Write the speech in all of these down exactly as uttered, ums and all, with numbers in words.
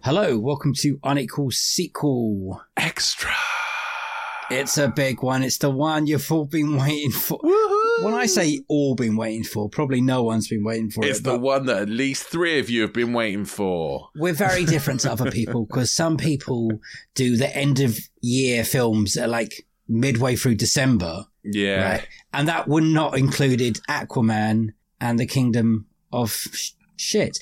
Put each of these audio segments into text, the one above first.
Hello, welcome to Unequal Sequel. Extra. It's a big one. It's the one you've all been waiting for. Woohoo! When I say all been waiting for, probably no one's been waiting for it's it. It's the one that at least three of you have been waiting for. We're very different to other people because some people do the end of year films at like midway through December. Yeah. Right? And that would not included Aquaman and the Kingdom of sh- Shit.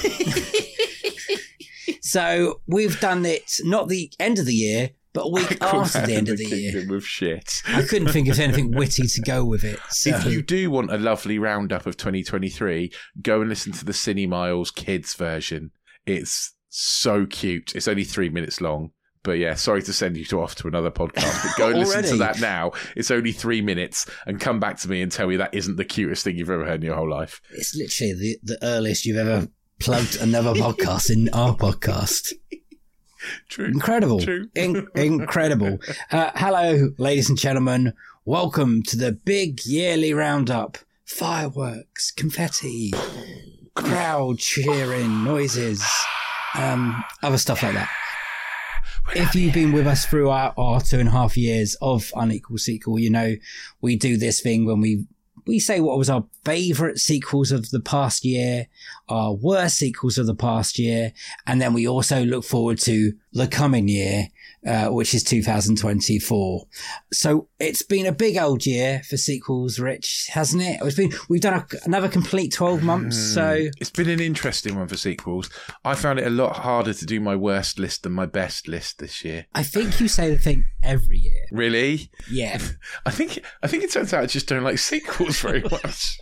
So we've done it, not the end of the year, but a week Aquaman after the end of the, the year. Kingdom of Shit. I couldn't think of anything witty to go with it. So. If you do want a lovely roundup of twenty twenty-three, go and listen to the Cine Miles Kids version. It's so cute. It's only three minutes long. But yeah, sorry to send you to off to another podcast, but go and listen to that now. It's only three minutes and come back to me and tell me that isn't the cutest thing you've ever heard in your whole life. It's literally the, the earliest you've ever plugged another podcast in our podcast. True. Incredible. True. In- incredible. Uh, hello, ladies and gentlemen. Welcome to the big yearly roundup. Fireworks, confetti, crowd cheering, noises, um, other stuff like that. If you've been with us throughout our two and a half years of Unequal Sequel, you know we do this thing when we we say what was our favourite sequels of the past year, our worst sequels of the past year, and then we also look forward to the coming year, uh, which is two thousand twenty-four. So it's been a big old year for sequels, Rich, hasn't it? It's been we've done a, another complete twelve months. Mm, so it's been an interesting one for sequels. I found it a lot harder to do my worst list than my best list this year. I think you say the thing every year. Really? Yeah. I think I think it turns out I just don't like sequels very much.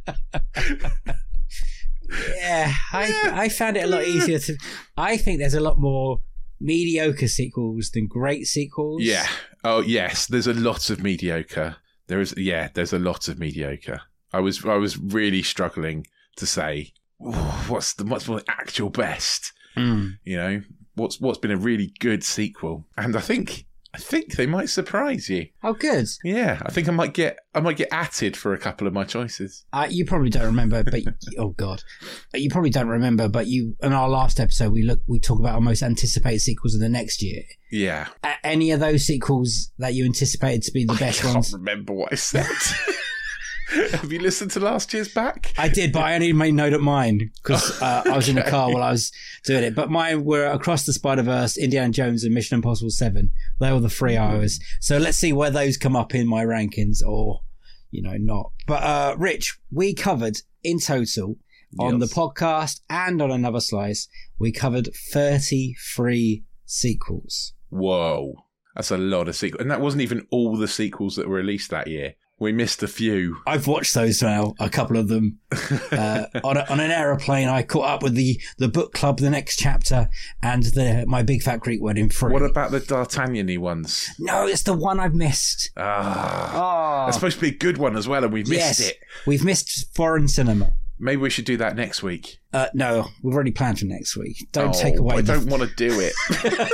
Yeah, I Yeah. I found it a lot easier to. I think there's a lot more mediocre sequels than great sequels. Yeah. Oh yes. There's a lot of mediocre. There is. Yeah. There's a lot of mediocre. I was I was really struggling to say oh, what's the what's the actual best. Mm. You know what's what's been a really good sequel, and I think. I think they might surprise you. Oh, good. Yeah, I think I might get I might get atted for a couple of my choices. Uh, you probably don't remember, but oh god, you probably don't remember. But you, in our last episode, we look we talk about our most anticipated sequels of the next year. Yeah. Uh, any of those sequels that you anticipated to be the best I can't ones? remember what I said. Have you listened to last year's back? I did, but I only made note of mine because uh, I was in the car while I was doing it. But mine were Across the Spider-Verse, Indiana Jones, and Mission Impossible seven. They were the three I was. So let's see where those come up in my rankings or, you know, not. But, uh, Rich, we covered in total on Yes. the podcast and on Another Slice, we covered thirty-three sequels. Whoa. That's a lot of sequels. And that wasn't even all the sequels that were released that year. We missed a few. I've watched those now, a couple of them. Uh, on, a, on an aeroplane, I caught up with the, the book club, the next chapter, and the My Big Fat Greek Wedding free. What about the D'Artagnan-y ones? No, it's the one I've missed. Ah. Oh, That's supposed to be a good one as well, and we missed yes, it. we've missed foreign cinema. Maybe we should do that next week. Uh, no, we've already planned for next week. Don't Oh, take away. I the- don't want to do it.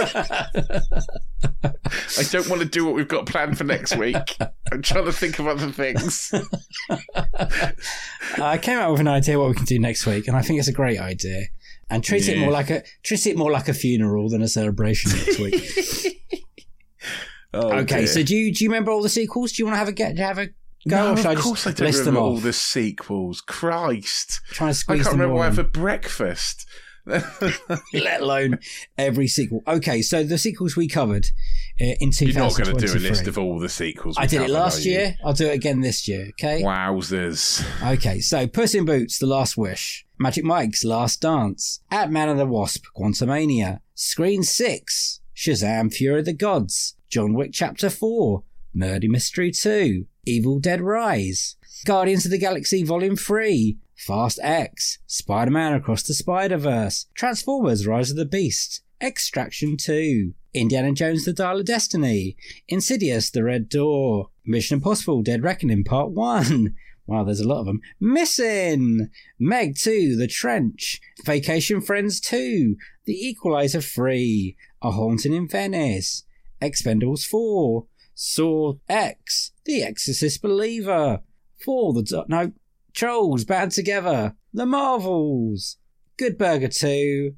I don't want to do what we've got planned for next week. I'm trying to think of other things. I came out with an idea what we can do next week, and I think it's a great idea. And treat it Yeah. more like a treat it more like a funeral than a celebration next week. Oh, okay, dear. so do you do you remember all the sequels? Do you want to have a get have a go? No, or should of I just course I don't list them remember all off? the sequels. Christ. Trying to I squeeze can't them remember all what I in. had for breakfast. Let alone every sequel. Okay, so the sequels we covered uh, in two You're not thousand going to twenty-three. do a list of all the sequels. we I did it covered, last are you? year. I'll do it again this year. Okay. Wowzers. Okay, so Puss in Boots: The Last Wish, Magic Mike's Last Dance, Ant-Man and the Wasp: Quantumania, Screen Six, Shazam: Fury of the Gods, John Wick Chapter Four, Murder Mystery Two, Evil Dead Rise, Guardians of the Galaxy Volume Three, Fast X, Spider-Man Across the Spider-Verse, Transformers: Rise of the Beast, Extraction Two, Indiana Jones: The Dial of Destiny, Insidious: The Red Door, Mission Impossible: Dead Reckoning Part One. Wow, there's a lot of them. Missing! Meg two, The Trench, Vacation Friends two, The Equalizer three, A Haunting in Venice, Expendables four, Saw X, The Exorcist Believer, For the... Do- no, Trolls Band Together, The Marvels, Good Burger two,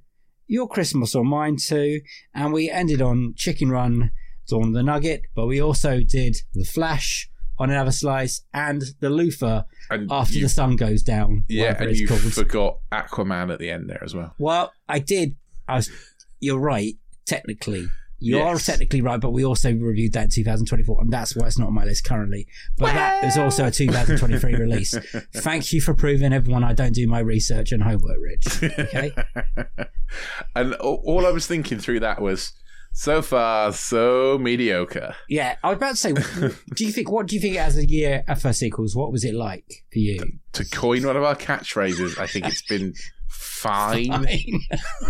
your Christmas or mine too. And we ended on Chicken Run, Dawn of the Nugget, but we also did The Flash on Another Slice and The Loofah And After you- the Sun Goes Down. Yeah, whatever and it's you called. forgot Aquaman at the end there as well. Well, I did. I was. You're right, technically. You Yes. are technically right, but we also reviewed that in two thousand twenty-four, and that's why it's not on my list currently. But that is also a two thousand twenty-three release. Thank you for proving everyone I don't do my research and homework, Rich. Okay? And all, all I was thinking through that was, so far, so mediocre. Yeah, I was about to say, do you think? What do you think as a year for sequels? What was it like for you? To coin one of our catchphrases, I think it's been fine. Fine.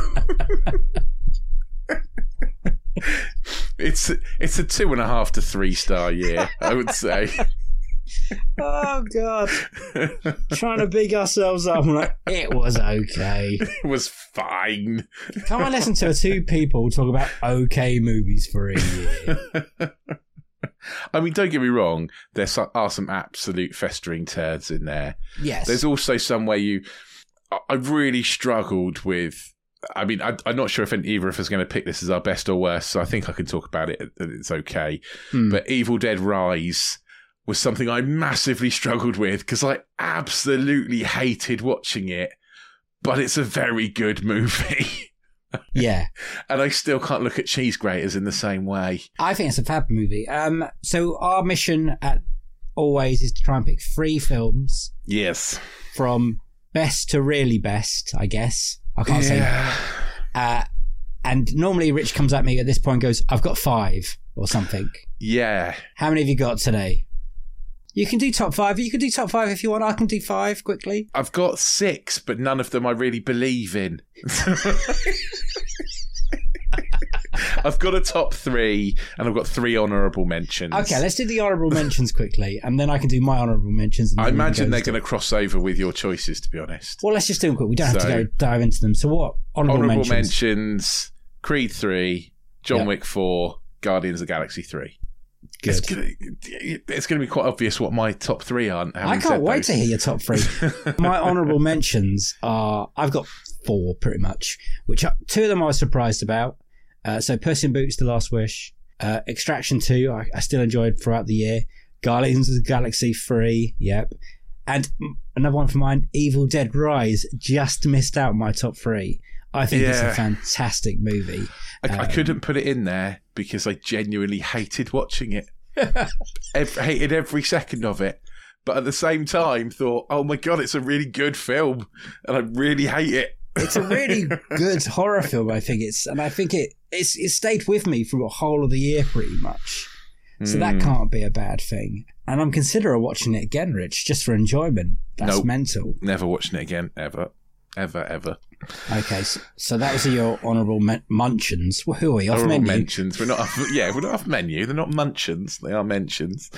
It's it's a two and a half to three star year, I would say. Oh God! Trying to big ourselves up. I'm like, it was okay. It was fine. Come on, listen to two people talk about okay movies for a year. I mean, don't get me wrong. There so- are some absolute festering turds in there. Yes. There's also some where you. I- I really struggled with. I mean, I, I'm not sure if either of us are going to pick this as our best or worst, so I think I can talk about it. It's okay. Hmm. But Evil Dead Rise was something I massively struggled with because I absolutely hated watching it, but it's a very good movie. Yeah. And I still can't look at Cheese Graters in the same way. I think it's a fab movie. Um, so our mission at always is to try and pick three films Yes. from best to really best, I guess. I can't Yeah. say. Uh, and normally Rich comes at me at this point and goes, I've got five or something. Yeah. How many have you got today? You can do top five. You can do top five if you want. I can do five quickly. I've got six, but none of them I really believe in. I've got a top three, and I've got three honourable mentions. Okay, let's do the honourable mentions quickly, and then I can do my honourable mentions. And I then we can imagine go they're into- going to cross over with your choices, to be honest. Well, let's just do them quick. We don't have So- to go dive into them. So what? Honourable, Honourable mentions. mentions, Creed three, John Yeah. Wick four, Guardians of the Galaxy three. Good. It's gonna, it's gonna be quite obvious what my top three are. I can't wait to hear your top three. My honourable mentions are, I've got four pretty much, which are, two of them I was surprised about. Uh, so Puss in Boots, The Last Wish, uh, Extraction two, I, I still enjoyed throughout the year. Guardians of the Galaxy three, yep. And another one for mine, Evil Dead Rise, just missed out my top three. I think it's Yeah. a fantastic movie. I, I Um, couldn't put it in there because I genuinely hated watching it. Every, hated every second of it. But at the same time, thought, oh my God, it's a really good film. And I really hate it. It's a really good horror film, I think it's, and I think it it's it stayed with me through the whole of the year pretty much. So that Mm. can't be a bad thing. And I'm considering watching it again, Rich, just for enjoyment. That's Nope. mental. Never watching it again, ever. Ever, ever. Okay, so, so that was your honourable men- munchins. Well, who are we? Off Honourable menu? mentions. We're not off, yeah, we're not off menu. They're not munchins. They are mentions.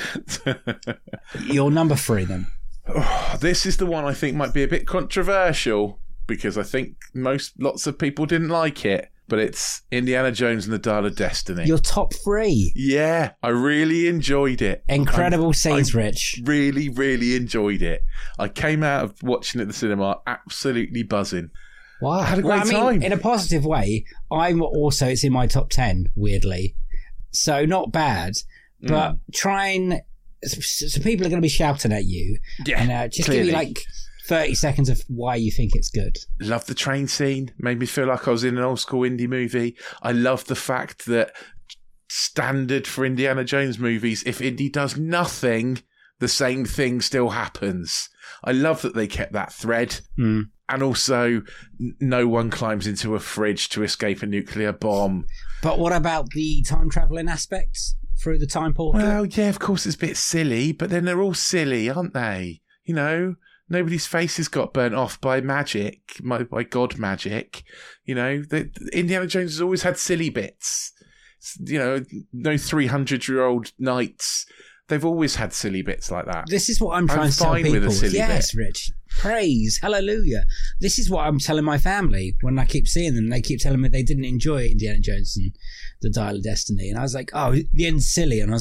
Your number three, then. Oh, this is the one I think might be a bit controversial because I think most lots of people didn't like it, but it's Indiana Jones and the Dial of Destiny. Your top three. Yeah, I really enjoyed it. Incredible I- scenes, I Rich. Really, really enjoyed it. I came out of watching it at the cinema absolutely buzzing. Wow. I had a Well, great I mean, time. in a positive way, I'm also, it's in my top ten, weirdly. So not bad, but Mm. trying, so people are going to be shouting at you. Yeah, And uh, just clearly. give me like thirty seconds of why you think it's good. Love the train scene. Made me feel like I was in an old school indie movie. I love the fact that standard for Indiana Jones movies, if Indy does nothing, the same thing still happens. I love that they kept that thread. Mm. And also, n- no one climbs into a fridge to escape a nuclear bomb. But what about the time traveling aspects through the time portal? Well, yeah, of course it's a bit silly, but then they're all silly, aren't they? You know, nobody's faces got burnt off by magic, by, by God magic. You know, the, Indiana Jones has always had silly bits. You know, no three hundred year old knights. They've always had silly bits like that. This is what I'm trying I'm to tell fine people. with a silly yes, Rich. Praise, hallelujah. This is what I'm telling my family when I keep seeing them. They keep telling me they didn't enjoy Indiana Jones and the Dial of Destiny. And I was like, oh, the end's silly. And I was like,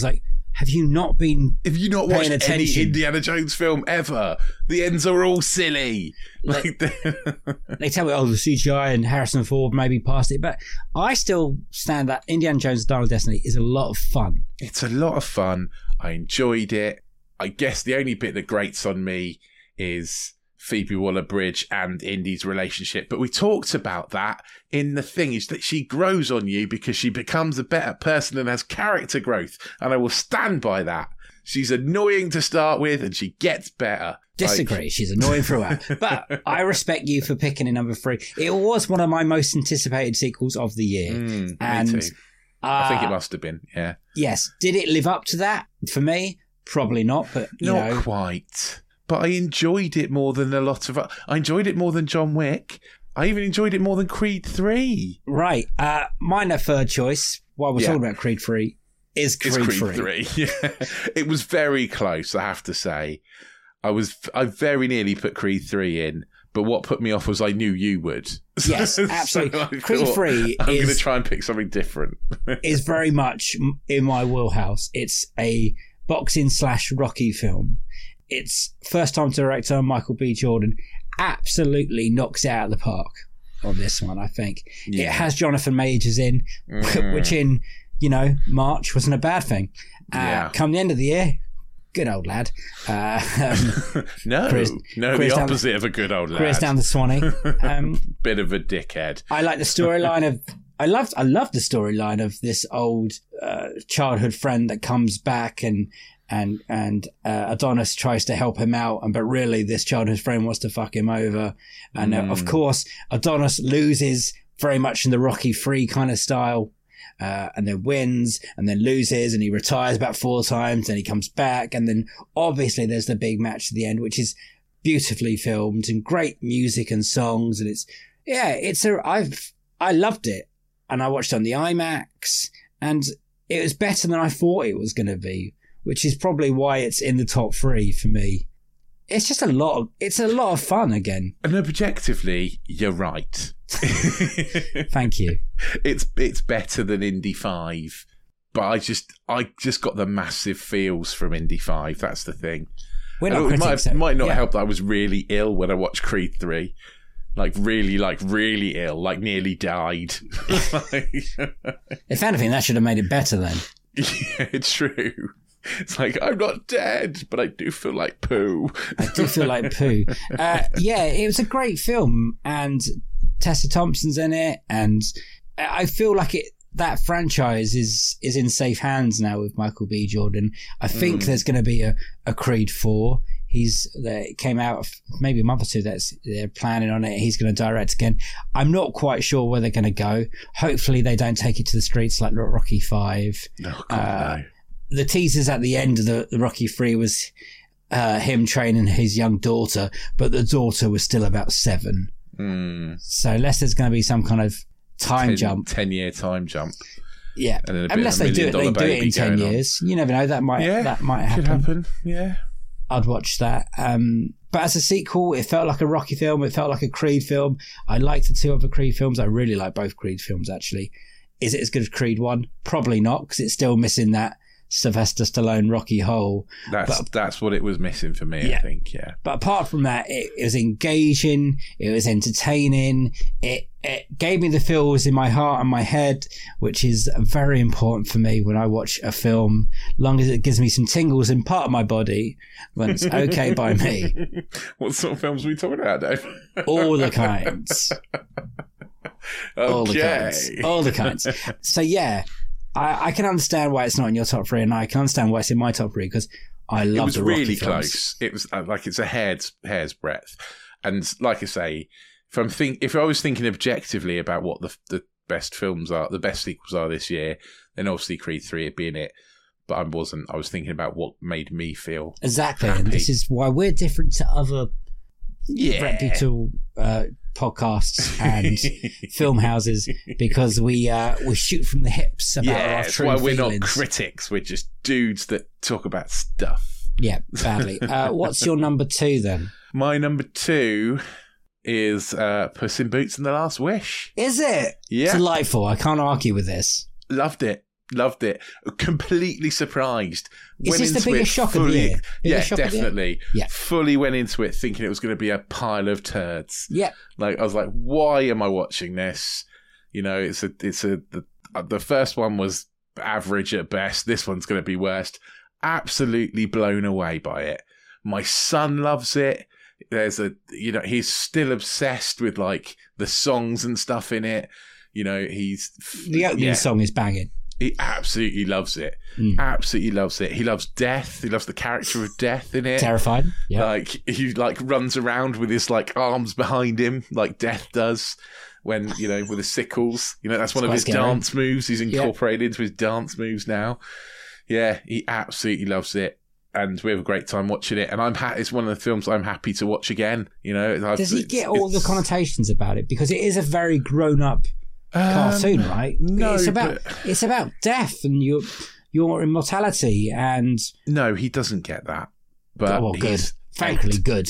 Have you not been Have you not paying watched any attention? Indiana Jones film ever? The ends are all silly. Like, They tell me, oh, the C G I and Harrison Ford maybe past it, but I still stand that Indiana Jones and Dial of Destiny is a lot of fun. it's a lot of fun. I enjoyed it. I guess the only bit that grates on me is Phoebe Waller-Bridge and Indy's relationship. But we talked about that in the thing, is that she grows on you because she becomes a better person and has character growth. And I will stand by that. She's annoying to start with and she gets better. Disagree. Like, She's annoying throughout. But I respect you for picking a number three. It was one of my most anticipated sequels of the year. mm, and me too. uh, I think it must have been, yeah. Yes. Did it live up to that for me? Probably not, but you Not know. quite. But I enjoyed it more than a lot of... I enjoyed it more than John Wick. I even enjoyed it more than Creed three. Right. Uh, my third choice, while we're Yeah. talking about Creed three, is Creed, It's Creed three. three. Yeah. It was very close, I have to say. I was I very nearly put Creed three in, but what put me off was I knew you would. Yes, So absolutely. I Creed thought, three I'm going to is- try and pick something different. is very much in my wheelhouse. It's a boxing slash Rocky film. It's first time director Michael B. Jordan absolutely knocks it out of the park on this one, I think. Yeah. It has Jonathan Majors in, Mm. which in, you know, March wasn't a bad thing. Uh, Yeah. Come the end of the year, good old lad. Uh, um, no, Chris- no, Chris the down- opposite of a good old lad. Chris down the Swanee. Um, Bit of a dickhead. I like the storyline of. I loved. I loved the storyline of this old uh, childhood friend that comes back and and and uh, Adonis tries to help him out, and but really this childhood friend wants to fuck him over, and uh, of Mm. course Adonis loses very much in the Rocky three kind of style. Uh, and then wins and then loses and he retires about four times and he comes back. And then obviously there's the big match at the end, which is beautifully filmed and great music and songs. And it's, yeah, it's a, I've, I loved it. And I watched it on the IMAX and it was better than I thought it was going to be, which is probably why it's in the top three for me. It's just a lot of, it's a lot of fun again. And objectively, you're right. Thank you. It's it's better than Indy five, but I just I just got the massive feels from Indy five. That's the thing. We're And not it might, critics. so- might not yeah. help that I was really ill when I watched Creed three. Like really, like really ill, like nearly died. Like, If anything, that should have made it better then. yeah, it's true. It's like, I'm not dead, but I do feel like poo. I do feel like poo. Uh, yeah, it was a great film, and Tessa Thompson's in it, and I feel like it. That franchise is is in safe hands now with Michael B. Jordan. I think Mm. there's going to be a, a Creed four. He's that came out maybe a month or two. That's they're planning on it. He's going to direct again. I'm not quite sure where they're going to go. Hopefully, they don't take it to the streets like Rocky Five. Oh, God, Uh, no. The teasers at the end of the, the Rocky Three was uh, him training his young daughter, but the daughter was still about seven. Mm. So unless there's going to be some kind of time ten, jump, ten year time jump. yeah. And then a bit Unless of a they do it, million they dollar do it in baby ten going on. years. You never know. That might Yeah, that might Could happen. happen, yeah. I'd watch that. Um, but as a sequel, it felt like a Rocky film. It felt like a Creed film. I liked the two other Creed films. I really like both Creed films, actually. Is it as good as Creed one? Probably not, because it's still missing that Sylvester Stallone Rocky hole. That's But- that's what it was missing for me, Yeah. I think, yeah. But apart from that, it, it was engaging. It was entertaining. It, it gave me the feels in my heart and my head, which is very important for me when I watch a film. Long as it gives me some tingles in part of my body, then it's okay by me. What sort of films are we talking about, Dave? All the kinds. All the kinds. Okay. All the kinds. So yeah, I, I can understand why it's not in your top three, and I can understand why it's in my top three, because I love It was the Rocky really films. close. It was uh, like it's a hair's hair's breadth, and like I say, if I'm think if I was thinking objectively about what the the best films are, the best sequels are this year, then obviously Creed three would be in it. But I wasn't. I was thinking about what made me feel Exactly, happy. and this is why we're different to other yeah. reputable uh, podcasts and film houses, because we uh, we shoot from the hips about Yeah, our that's true why we're feelings. not critics. We're just dudes that talk about stuff. Yeah, badly. Uh, what's your number two then? My number two is uh, Puss in Boots and the Last Wish. Is it? Yeah, Delightful. I can't argue with this. loved it. Loved it. Completely surprised. Is Went this the into biggest it shock of the fully- year? Yeah, Biggest shock of the year? definitely. Yeah. Fully went into it thinking it was going to be a pile of turds. Yeah. Like I was like, why am I watching this? You know, it's a, it's a. The, the first one was average at best. This one's going to be worst. Absolutely blown away by it. My son loves it. There's a, you know, he's still obsessed with like the songs and stuff in it. You know, he's The opening yeah, song is banging. he absolutely loves it. Mm. Absolutely loves it. He loves Death. He loves the character of Death in it. Terrified. Yeah. Like he like runs around with his like arms behind him, like Death does. When, you know, with the sickles, you know, that's one It's of his quite scary. dance moves. He's incorporated into his dance moves now. Yeah, he absolutely loves it. And we have a great time watching it. And I'm ha- it's one of the films I'm happy to watch again. You know, I've, Does he it's- get all the it's- connotations about it? Because it is a very grown-up Um, cartoon, right? No, it's about but- it's about death and your your immortality and no, he doesn't get that. But oh, well, good. he's Thankfully, good.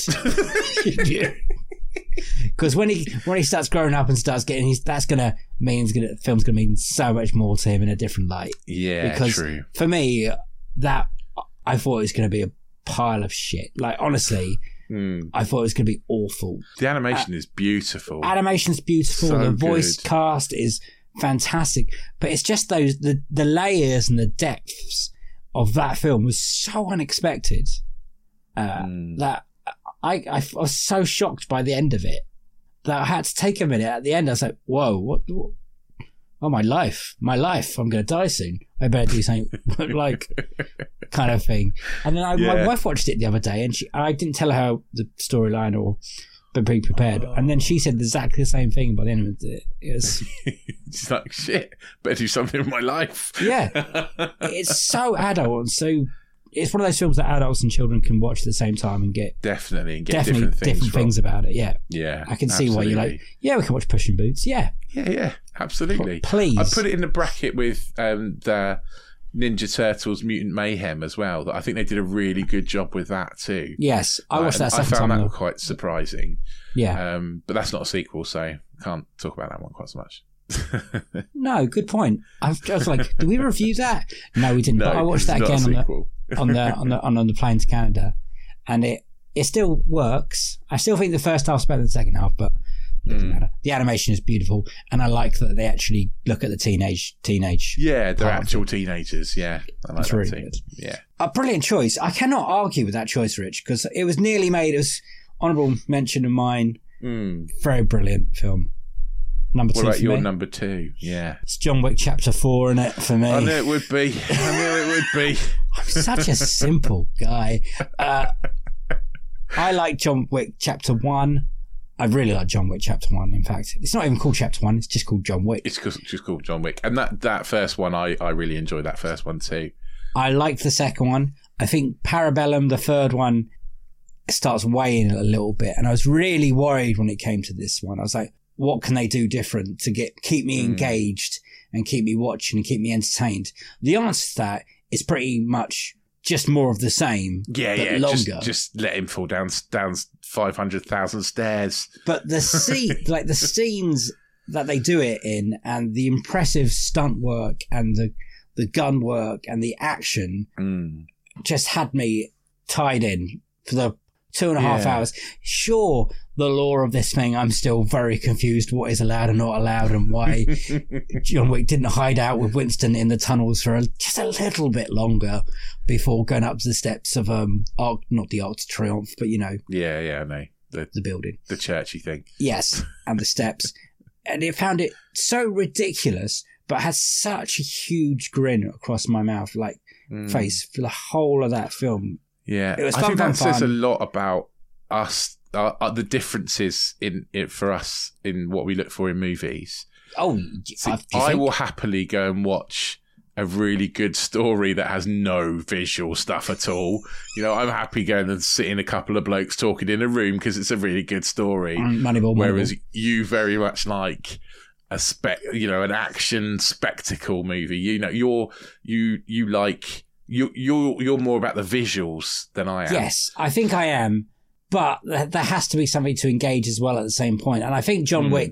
Because when he when he starts growing up and starts getting, he's that's gonna mean he's gonna the film's gonna mean so much more to him in a different light. Yeah, Because true. for me, that I thought it was gonna be a pile of shit. Like honestly, Mm. I thought it was gonna be awful. The animation is beautiful. Animation's beautiful. So the voice good. cast is fantastic, but it's just those the the layers and the depths of that film was so unexpected uh, Mm. that I, I was so shocked by the end of it that I had to take a minute at the end. I was like, "Whoa, what? what oh, my life, my life! I'm going to die soon. I better do something like kind of thing." And then I, my Yeah. wife watched it the other day, and she I didn't tell her the storyline or be prepared, and then she said exactly the same thing by the end of it. It was It's like, shit, better do something with my life. yeah, it's so adult and so. It's one of those films that adults and children can watch at the same time and get Definitely, and get definitely different things. different from. things about it. Yeah, Yeah, I can see why you're like, absolutely. yeah, we can watch Puss in Boots. Yeah, Yeah, yeah, absolutely. please. I put it in the bracket with um, the Ninja Turtles Mutant Mayhem as well. That I think they did a really good job with that too. Yes, I Uh, watched that and second I found time. that though. quite surprising. Yeah, Um, but that's not a sequel, so can't talk about that one quite so much. no, good point. I was, I was like, did we review that? No, we didn't. No, but I watched it's that not a again on the, sequel. on the on the on, on the plane to Canada, and it it still works. I still think the first half's better than the second half, but it doesn't Mm. matter. The animation is beautiful, and I like that they actually look at the teenage teenage. Yeah, they're part of actual teenagers. Yeah, I like It's that really too. good. Yeah, A brilliant choice. I cannot argue with that choice, Rich, because it was nearly made. It was honourable mention of mine. mm. Very brilliant film. Number What two about for your me. number two? Yeah, It's John Wick Chapter Four in it for me. I knew it would be. I knew it would be. I'm such a simple guy. Uh, I like John Wick Chapter One. I really like John Wick Chapter One. In fact, it's not even called Chapter One. It's just called John Wick. It's just, just called John Wick, and that that first one, I I really enjoyed that first one too. I liked the second one. I think Parabellum, the third one, starts weighing a little bit, and I was really worried when it came to this one. I was like, what can they do different to get keep me Mm. engaged and keep me watching and keep me entertained? The answer to that is pretty much just more of the same, Yeah, but yeah. longer. Just, just let him fall down down five hundred thousand stairs. But the scene, like the scenes that they do it in, and the impressive stunt work and the the gun work and the action Mm. just had me tied in for the two and a half Yeah. hours. Sure, the lore of this thing, I'm still very confused what is allowed and not allowed, and why John Wick didn't hide out with Winston in the tunnels for a, just a little bit longer before going up to the steps of um Arc, not the Arc de Triomphe, but you know, Yeah, yeah. No, the the building. the churchy thing. Yes, and the steps. And it found it so ridiculous, but had such a huge grin across my mouth, like Mm. face, for the whole of that film. Yeah, It was I fun, think fun, that says a fun. lot about us, uh, uh, the differences in it for us in what we look for in movies. Oh, See, I, do you I think? will happily go and watch a really good story that has no visual stuff at all. You know, I'm happy going and sitting a couple of blokes talking in a room because it's a really good story. Mm, Moneyball, Whereas Moneyball. you very much like a spec, you know, an action spectacle movie. You know, you're you you like you you're you're more about the visuals than I am. Yes, I think I am, but th- there has to be something to engage as well at the same point. And I think John Mm. Wick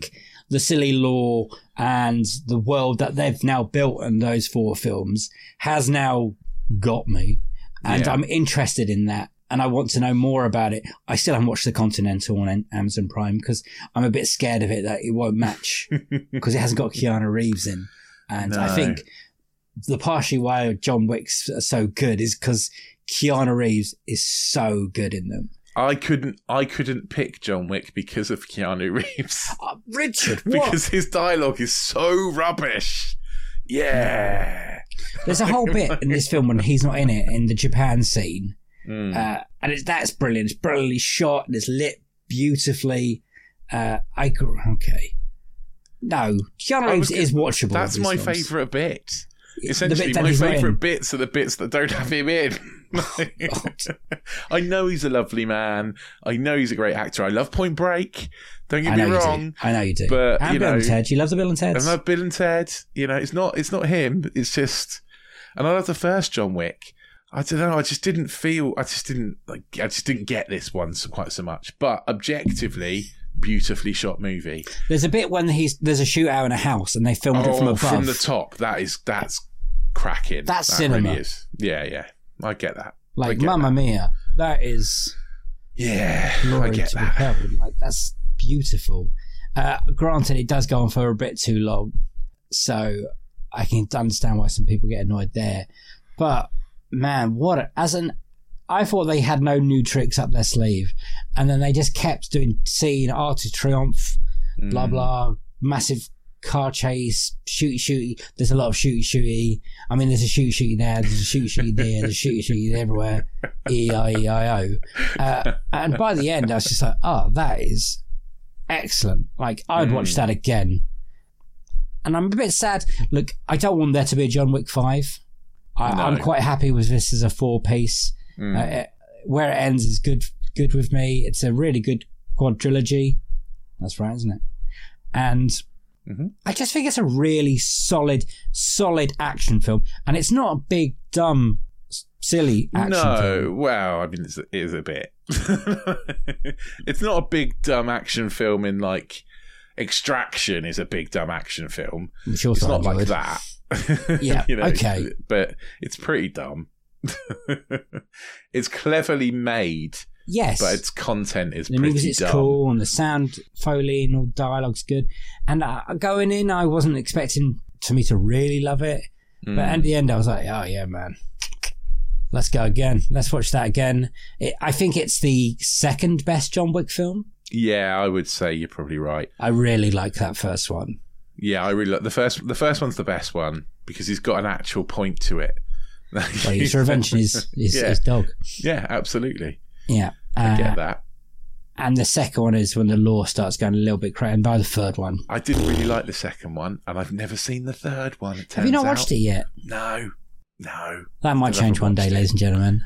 the silly lore and the world that they've now built in those four films has now got me. And Yeah. I'm interested in that. And I want to know more about it. I still haven't watched The Continental on Amazon Prime because I'm a bit scared of it that it won't match because it hasn't got Keanu Reeves in. And No. I think the partially why John Wick's are so good is because Keanu Reeves is so good in them. I couldn't I couldn't pick John Wick because of Keanu Reeves. Uh, Richard, what? Because his dialogue is so rubbish. Yeah. There's a whole bit in this film when he's not in it, in the Japan scene. Mm. Uh, and it's, that's brilliant. It's brilliantly shot and it's lit beautifully. Uh, I gr- Okay. No, Keanu I Reeves was is gonna- watchable. That's in these my films. favourite bit. The Essentially, bit that my he's not in. favourite bits are the bits that don't have him in. I know he's a lovely man. I know he's a great actor. I love Point Break. Don't get I me know you wrong. do. I know you do. But, and you Bill know, and Ted. You love the Bill and Ted. I love Bill and Ted. You know, it's not it's not him. It's just, and I love the first John Wick. I don't know. I just didn't feel. I just didn't like. I just didn't get this one so, quite so much. But objectively, beautifully shot movie. There's a bit when he's there's a shootout in a house and they filmed it from Oh, above. from the top. That is that's cracking. That's that cinema. Really is. Yeah, yeah. I get that. I like get Mamma that. Mia. That is Yeah, I glory get to that. behold. Like that's beautiful. Uh, granted, it does go on for a bit too long, so I can understand why some people get annoyed there. But man, what a, as an I thought they had no new tricks up their sleeve, and then they just kept doing scene, Arc de Triomphe, blah Mm. blah, massive car chase, shooty shooty. There's a lot of shooty shooty. I mean, there's a shooty shooty there, there's a shooty shooty there, there's a shooty shooty everywhere. E I E I O. Uh, and by the end, I was just like, oh, that is excellent. Like, I'd Mm. watch that again. And I'm a bit sad. Look, I don't want there to be a John Wick five. I, No. I'm quite happy with this as a four piece. Mm. Uh, it- where it ends is good good with me. It's a really good quadrilogy. That's right, isn't it? And Mhm. I just think it's a really solid, solid action film. And it's not a big, dumb, s- silly action No, film. well, I mean, it's, it is a bit. It's not a big dumb action film in like Extraction is a big dumb action film. I'm sure It's someone not like would. that. Yeah, You know, okay. but it's pretty dumb. It's cleverly made, Yes. but its content is the pretty music's dumb. cool and the sound foley and all dialogue's good. And uh, going in, I wasn't expecting to me to really love it. Mm. But at the end, I was like, oh, yeah, man. Let's go again. Let's watch that again. It, I think it's the second best John Wick film. Yeah, I would say you're probably right. I really like that first one. Yeah, I really like the first. The first one's the best one because he's got an actual point to it. Well, he's revenging his, his, Yeah. his dog. Yeah, absolutely. Yeah. I Uh, get that. and the second one is when the law starts going a little bit crazy. And by the third one. I didn't really like the second one, and I've never seen the third one. It Have you not turns watched out. it yet? No, no. That might Still change haven't one day, watched it. ladies and gentlemen.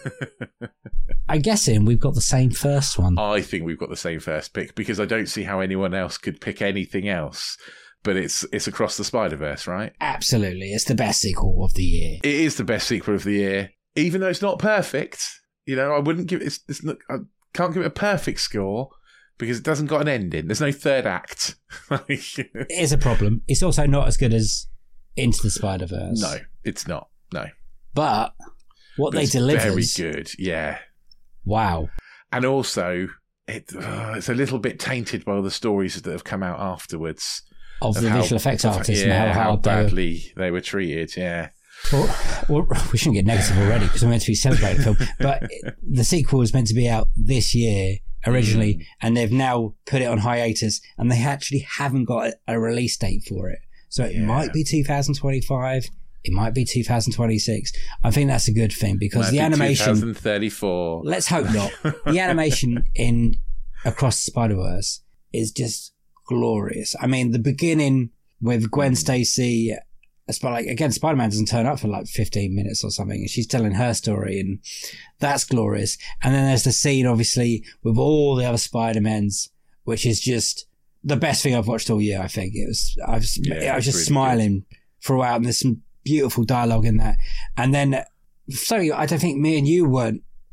I'm guessing we've got the same first one. I think we've got the same first pick because I don't see how anyone else could pick anything else. But it's it's Across the Spider-Verse, right? Absolutely. It's the best sequel of the year. It is the best sequel of the year, even though it's not perfect. You know, I wouldn't give it. It's, it's not, I can't give it a perfect score because it doesn't got an ending. There's no third act. It is a problem. It's also not as good as Into the Spider-Verse. No, it's not. No, But what But they it's deliver very is good. Yeah, wow. and also it uh, it's a little bit tainted by all the stories that have come out afterwards. Of the how- visual effects of- artists yeah, and how how hard they were. badly they were treated. Yeah, Well, well, we shouldn't get negative already because we're meant to be celebrating the film. But the sequel was meant to be out this year originally, Mm. and they've now put it on hiatus, and they actually haven't got a, a release date for it. So it Yeah. might be two thousand twenty-five. It might be two thousand twenty-six. I think that's a good thing because Might the be animation. twenty thirty-four. Let's hope not. The animation in Across the Spider-Verse is just glorious. I mean, the beginning with Gwen Stacy, it's about like again, Spider-Man doesn't turn up for like fifteen minutes or something, and she's telling her story, and that's glorious. And then there's the scene, obviously, with all the other Spider-Mans, which is just the best thing I've watched all year. I think it was. I was, Yeah, I was it's just really smiling throughout, and there's some beautiful dialogue in that. And then, sorry, I don't think me and you weren't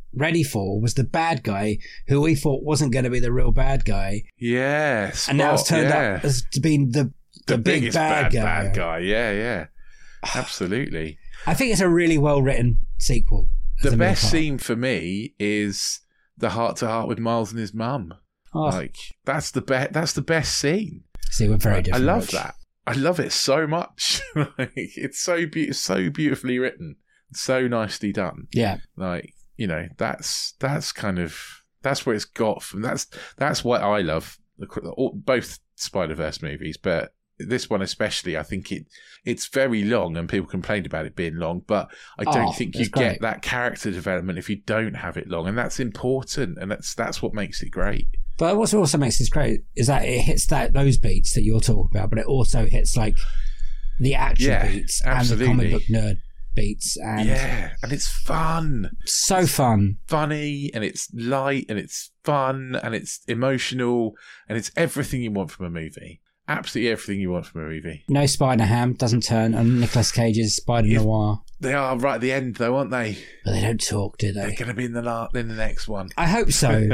ready for was the bad guy who we thought wasn't going to be the real bad guy. Yeah, Spot, and now it's turned yeah. up as to being the, the, the big biggest bad, bad, guy. bad guy. Yeah, yeah. Absolutely. I think it's a really well written sequel. The best scene for me is the heart to heart with Miles and his mum. Oh. Like that's the best. That's the best scene. See, we're very different. I love Rich. that. I love it so much. Like, it's so be- so beautifully written, so nicely done. Yeah. Like you know, that's that's kind of that's where it's got from. That's that's what I love. Both Spider-Verse movies, but this one especially, I think it it's very long, and people complained about it being long. But I don't oh, think you great. get that character development if you don't have it long, and that's important, and that's that's what makes it great. But what also makes this great is that it hits that those beats that you're talking about, but it also hits like the action Yeah, beats absolutely. and the comic book nerd beats, and yeah, and it's fun, so fun, funny, and it's light, and it's fun, and it's emotional, and it's everything you want from a movie. Absolutely everything you want from a movie. No Spider-Ham doesn't turn on Nicolas Cage's Spider Yeah. Noir. They are right at the end, though, aren't they? But they don't talk, do They're they? going to be in the la- in the next one. I hope so.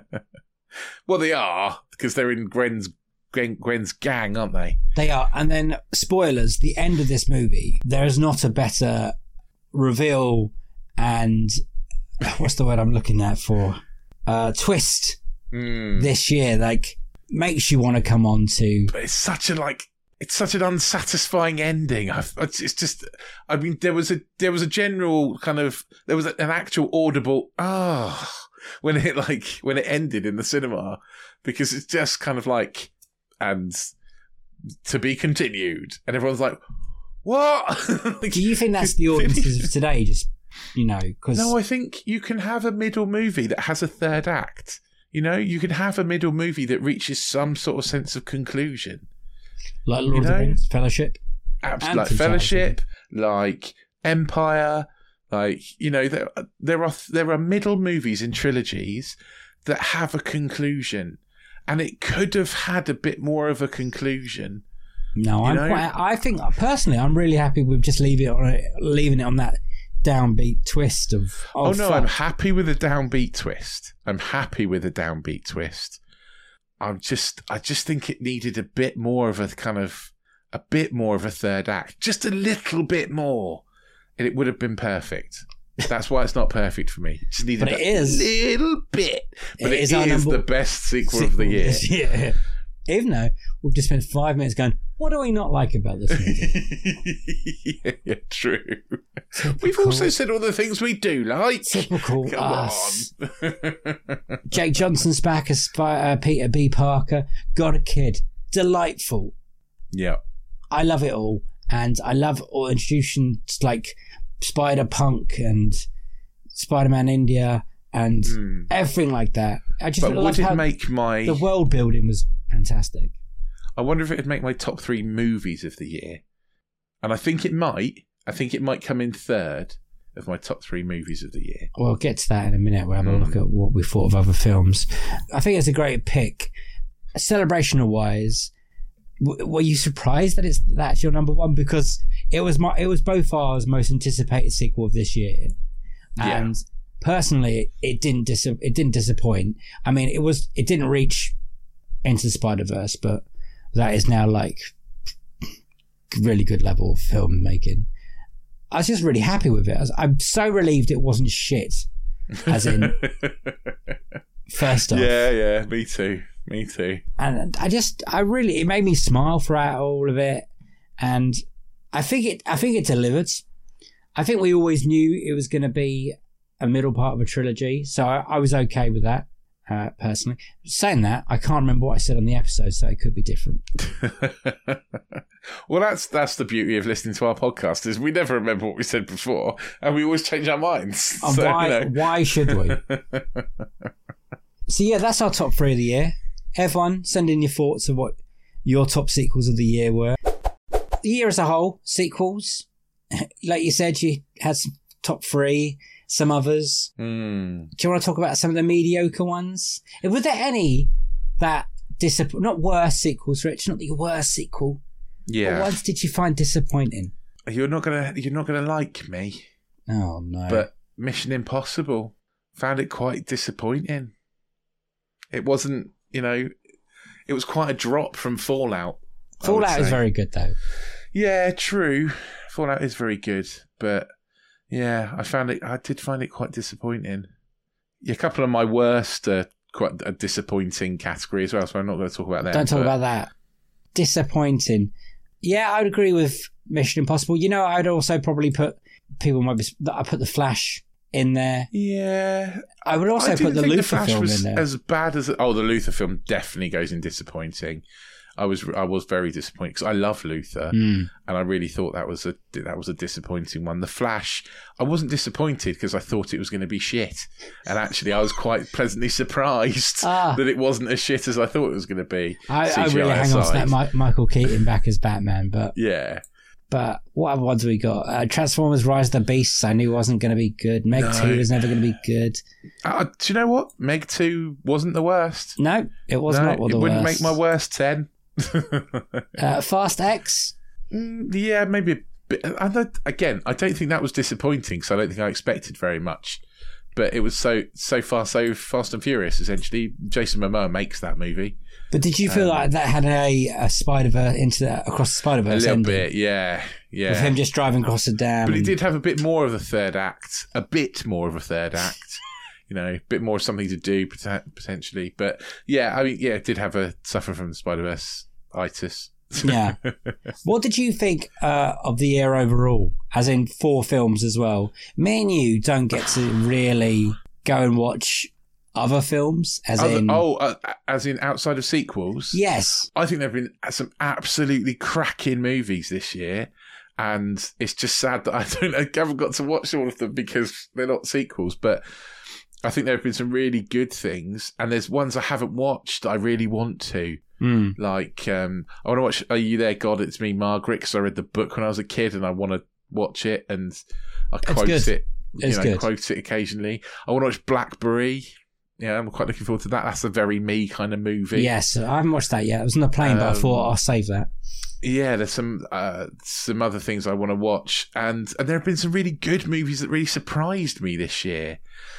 Well, they are, because they're in Gwen's Gwen, Gwen's gang, aren't they? They are. And then, spoilers, the end of this movie, there is not a better reveal and what's the word I'm looking at for? Uh, twist Mm. this year. Like, makes you want to come on to... But it's such a, like, it's such an unsatisfying ending. I've, it's just, I mean, there was a, there was a general kind of, there was an actual audible, ah, oh, when it, like, when it ended in the cinema, because it's just kind of like, and to be continued. And everyone's like, what? Like, do you think that's the audiences of today? Just, you know, because... No, I think you can have a middle movie that has a third act. You know, you can have a middle movie that reaches some sort of sense of conclusion. Like Lord you of the know? Rings, Fellowship. Absolutely. Like Anti- Fellowship, like Empire, like, you know, there, there are there are middle movies in trilogies that have a conclusion. And it could have had a bit more of a conclusion. No, I'm know? quite, I think, personally, I'm really happy with just leaving it on, a, leaving it on that downbeat twist of, Oh, oh no, fuck. I'm happy with a downbeat twist. I'm happy with a downbeat twist. I'm just, I just think it needed a bit more of a kind of, a bit more of a third act. Just a little bit more. And it would have been perfect. That's why it's not perfect for me. It just needed But it a is. little bit. But It it is is, our number- the best sequel, of the year. this year. Even though we've just spent five minutes going, what do we not like about this movie? yeah, yeah, true. Typical. We've also said all the things we do like. Typical Come us. on. Jake Johnson's back as uh, Peter B. Parker. Got a kid. Delightful. Yeah. I love it all. And I love all introductions like Spider-Punk and Spider-Man India and Mm. everything like that. I just But love would it how make my... the world building was fantastic. I wonder if it'd make my top three movies of the year. And I think it might. I think it might come in third of my top three movies of the year. We'll get to that in a minute. We'll have Mm. a look at what we thought of other films. I think it's a great pick. Celebrational wise, w- were you surprised that it's that's your number one? Because it was my it was both ours most anticipated sequel of this year, Yeah. and personally, it didn't dis- it didn't disappoint. I mean, it was it didn't reach Into the Spider-Verse, but that is now like really good level of filmmaking. I was just really happy with it. I was, I'm so relieved it wasn't shit. As in, first off, Yeah, yeah, me too. Me too. and I just, I really, it made me smile throughout all of it, and I think it, I think it delivered. I think we always knew it was going to be a middle part of a trilogy, so I, I was okay with that. Uh, personally, saying that, I can't remember what I said on the episode, so it could be different. Well, that's that's the beauty of listening to our podcast, is we never remember what we said before, and we always change our minds. And So, why? you know. Why should we? So yeah, that's our top three of the year. Everyone, send in your thoughts of what your top sequels of the year were. The year as a whole, sequels. Like you said, you had some top three, some others. Mm. Do you want to talk about some of the mediocre ones? Were there any that disapp- not worst sequels, Rich? Not the worst sequel. Yeah. What ones did you find disappointing? You're not gonna you're not gonna like me, Oh no! but Mission Impossible. found it quite disappointing. It wasn't, you know, it was quite a drop from Fallout. Fallout is very good, though. Yeah, true. Fallout is very good, but yeah, I found it. I did find it quite disappointing. Yeah, a couple of my worst are quite a disappointing category as well, so I'm not going to talk about that. Don't talk but... about that. Disappointing. Yeah, I would agree with Mission Impossible. You know, I'd also probably put people might be. I put The Flash in there. Yeah, I would also I put the think Luther the Flash film was in there. As bad as oh, the Luther film definitely goes in disappointing. I was I was very disappointed because I love Luther, mm. and I really thought that was a that was a disappointing one. The Flash, I wasn't disappointed because I thought it was going to be shit, and actually I was quite pleasantly surprised ah. that it wasn't as shit as I thought it was going to be. I, I really hang aside. on to that Mi- Michael Keaton back as Batman, but yeah. But what other ones we got? Uh, Transformers: Rise of the Beasts. I knew wasn't going to be good. Meg no. two was never going to be good. Uh, do you know what? Meg two wasn't the worst. No, it was no, not the it wouldn't worst. make my worst ten. uh, Fast X. Mm, yeah, maybe a bit. I don't, again, I don't think that was disappointing because I don't think I expected very much. But it was so so far so Fast and Furious. Essentially, Jason Momoa makes that movie. But did you feel um, like that had a, a Spider Verse into the, across the Spider Verse? A little ending? bit, yeah, yeah. With him just driving across the dam. But it did have a bit more of a third act, a bit more of a third act. You know, a bit more something to do potentially. But yeah, I mean, yeah, it did have a suffer from the Spider Verse itis. Yeah. What did you think uh, of the year overall? As in four films as well. Me and you don't get to really go and watch other films, as other, in oh, uh, as in outside of sequels. Yes, I think there've been some absolutely cracking movies this year, and it's just sad that I don't, I haven't got to watch all of them because they're not sequels. But I think there have been some really good things, and there's ones I haven't watched that I really want to. Mm. Like, um, I want to watch Are You There, God? It's Me, Margaret, because I read the book when I was a kid, and I want to watch it, and I quote good. it. You it's know, good. quote it occasionally. I want to watch Blackberry. Yeah, I'm quite looking forward to that. That's a very me kind of movie. Yes, I haven't watched that yet. I was on the plane, um, but I thought I'll save that. Yeah, there's some uh, some other things I want to watch, and and there have been some really good movies that really surprised me this year.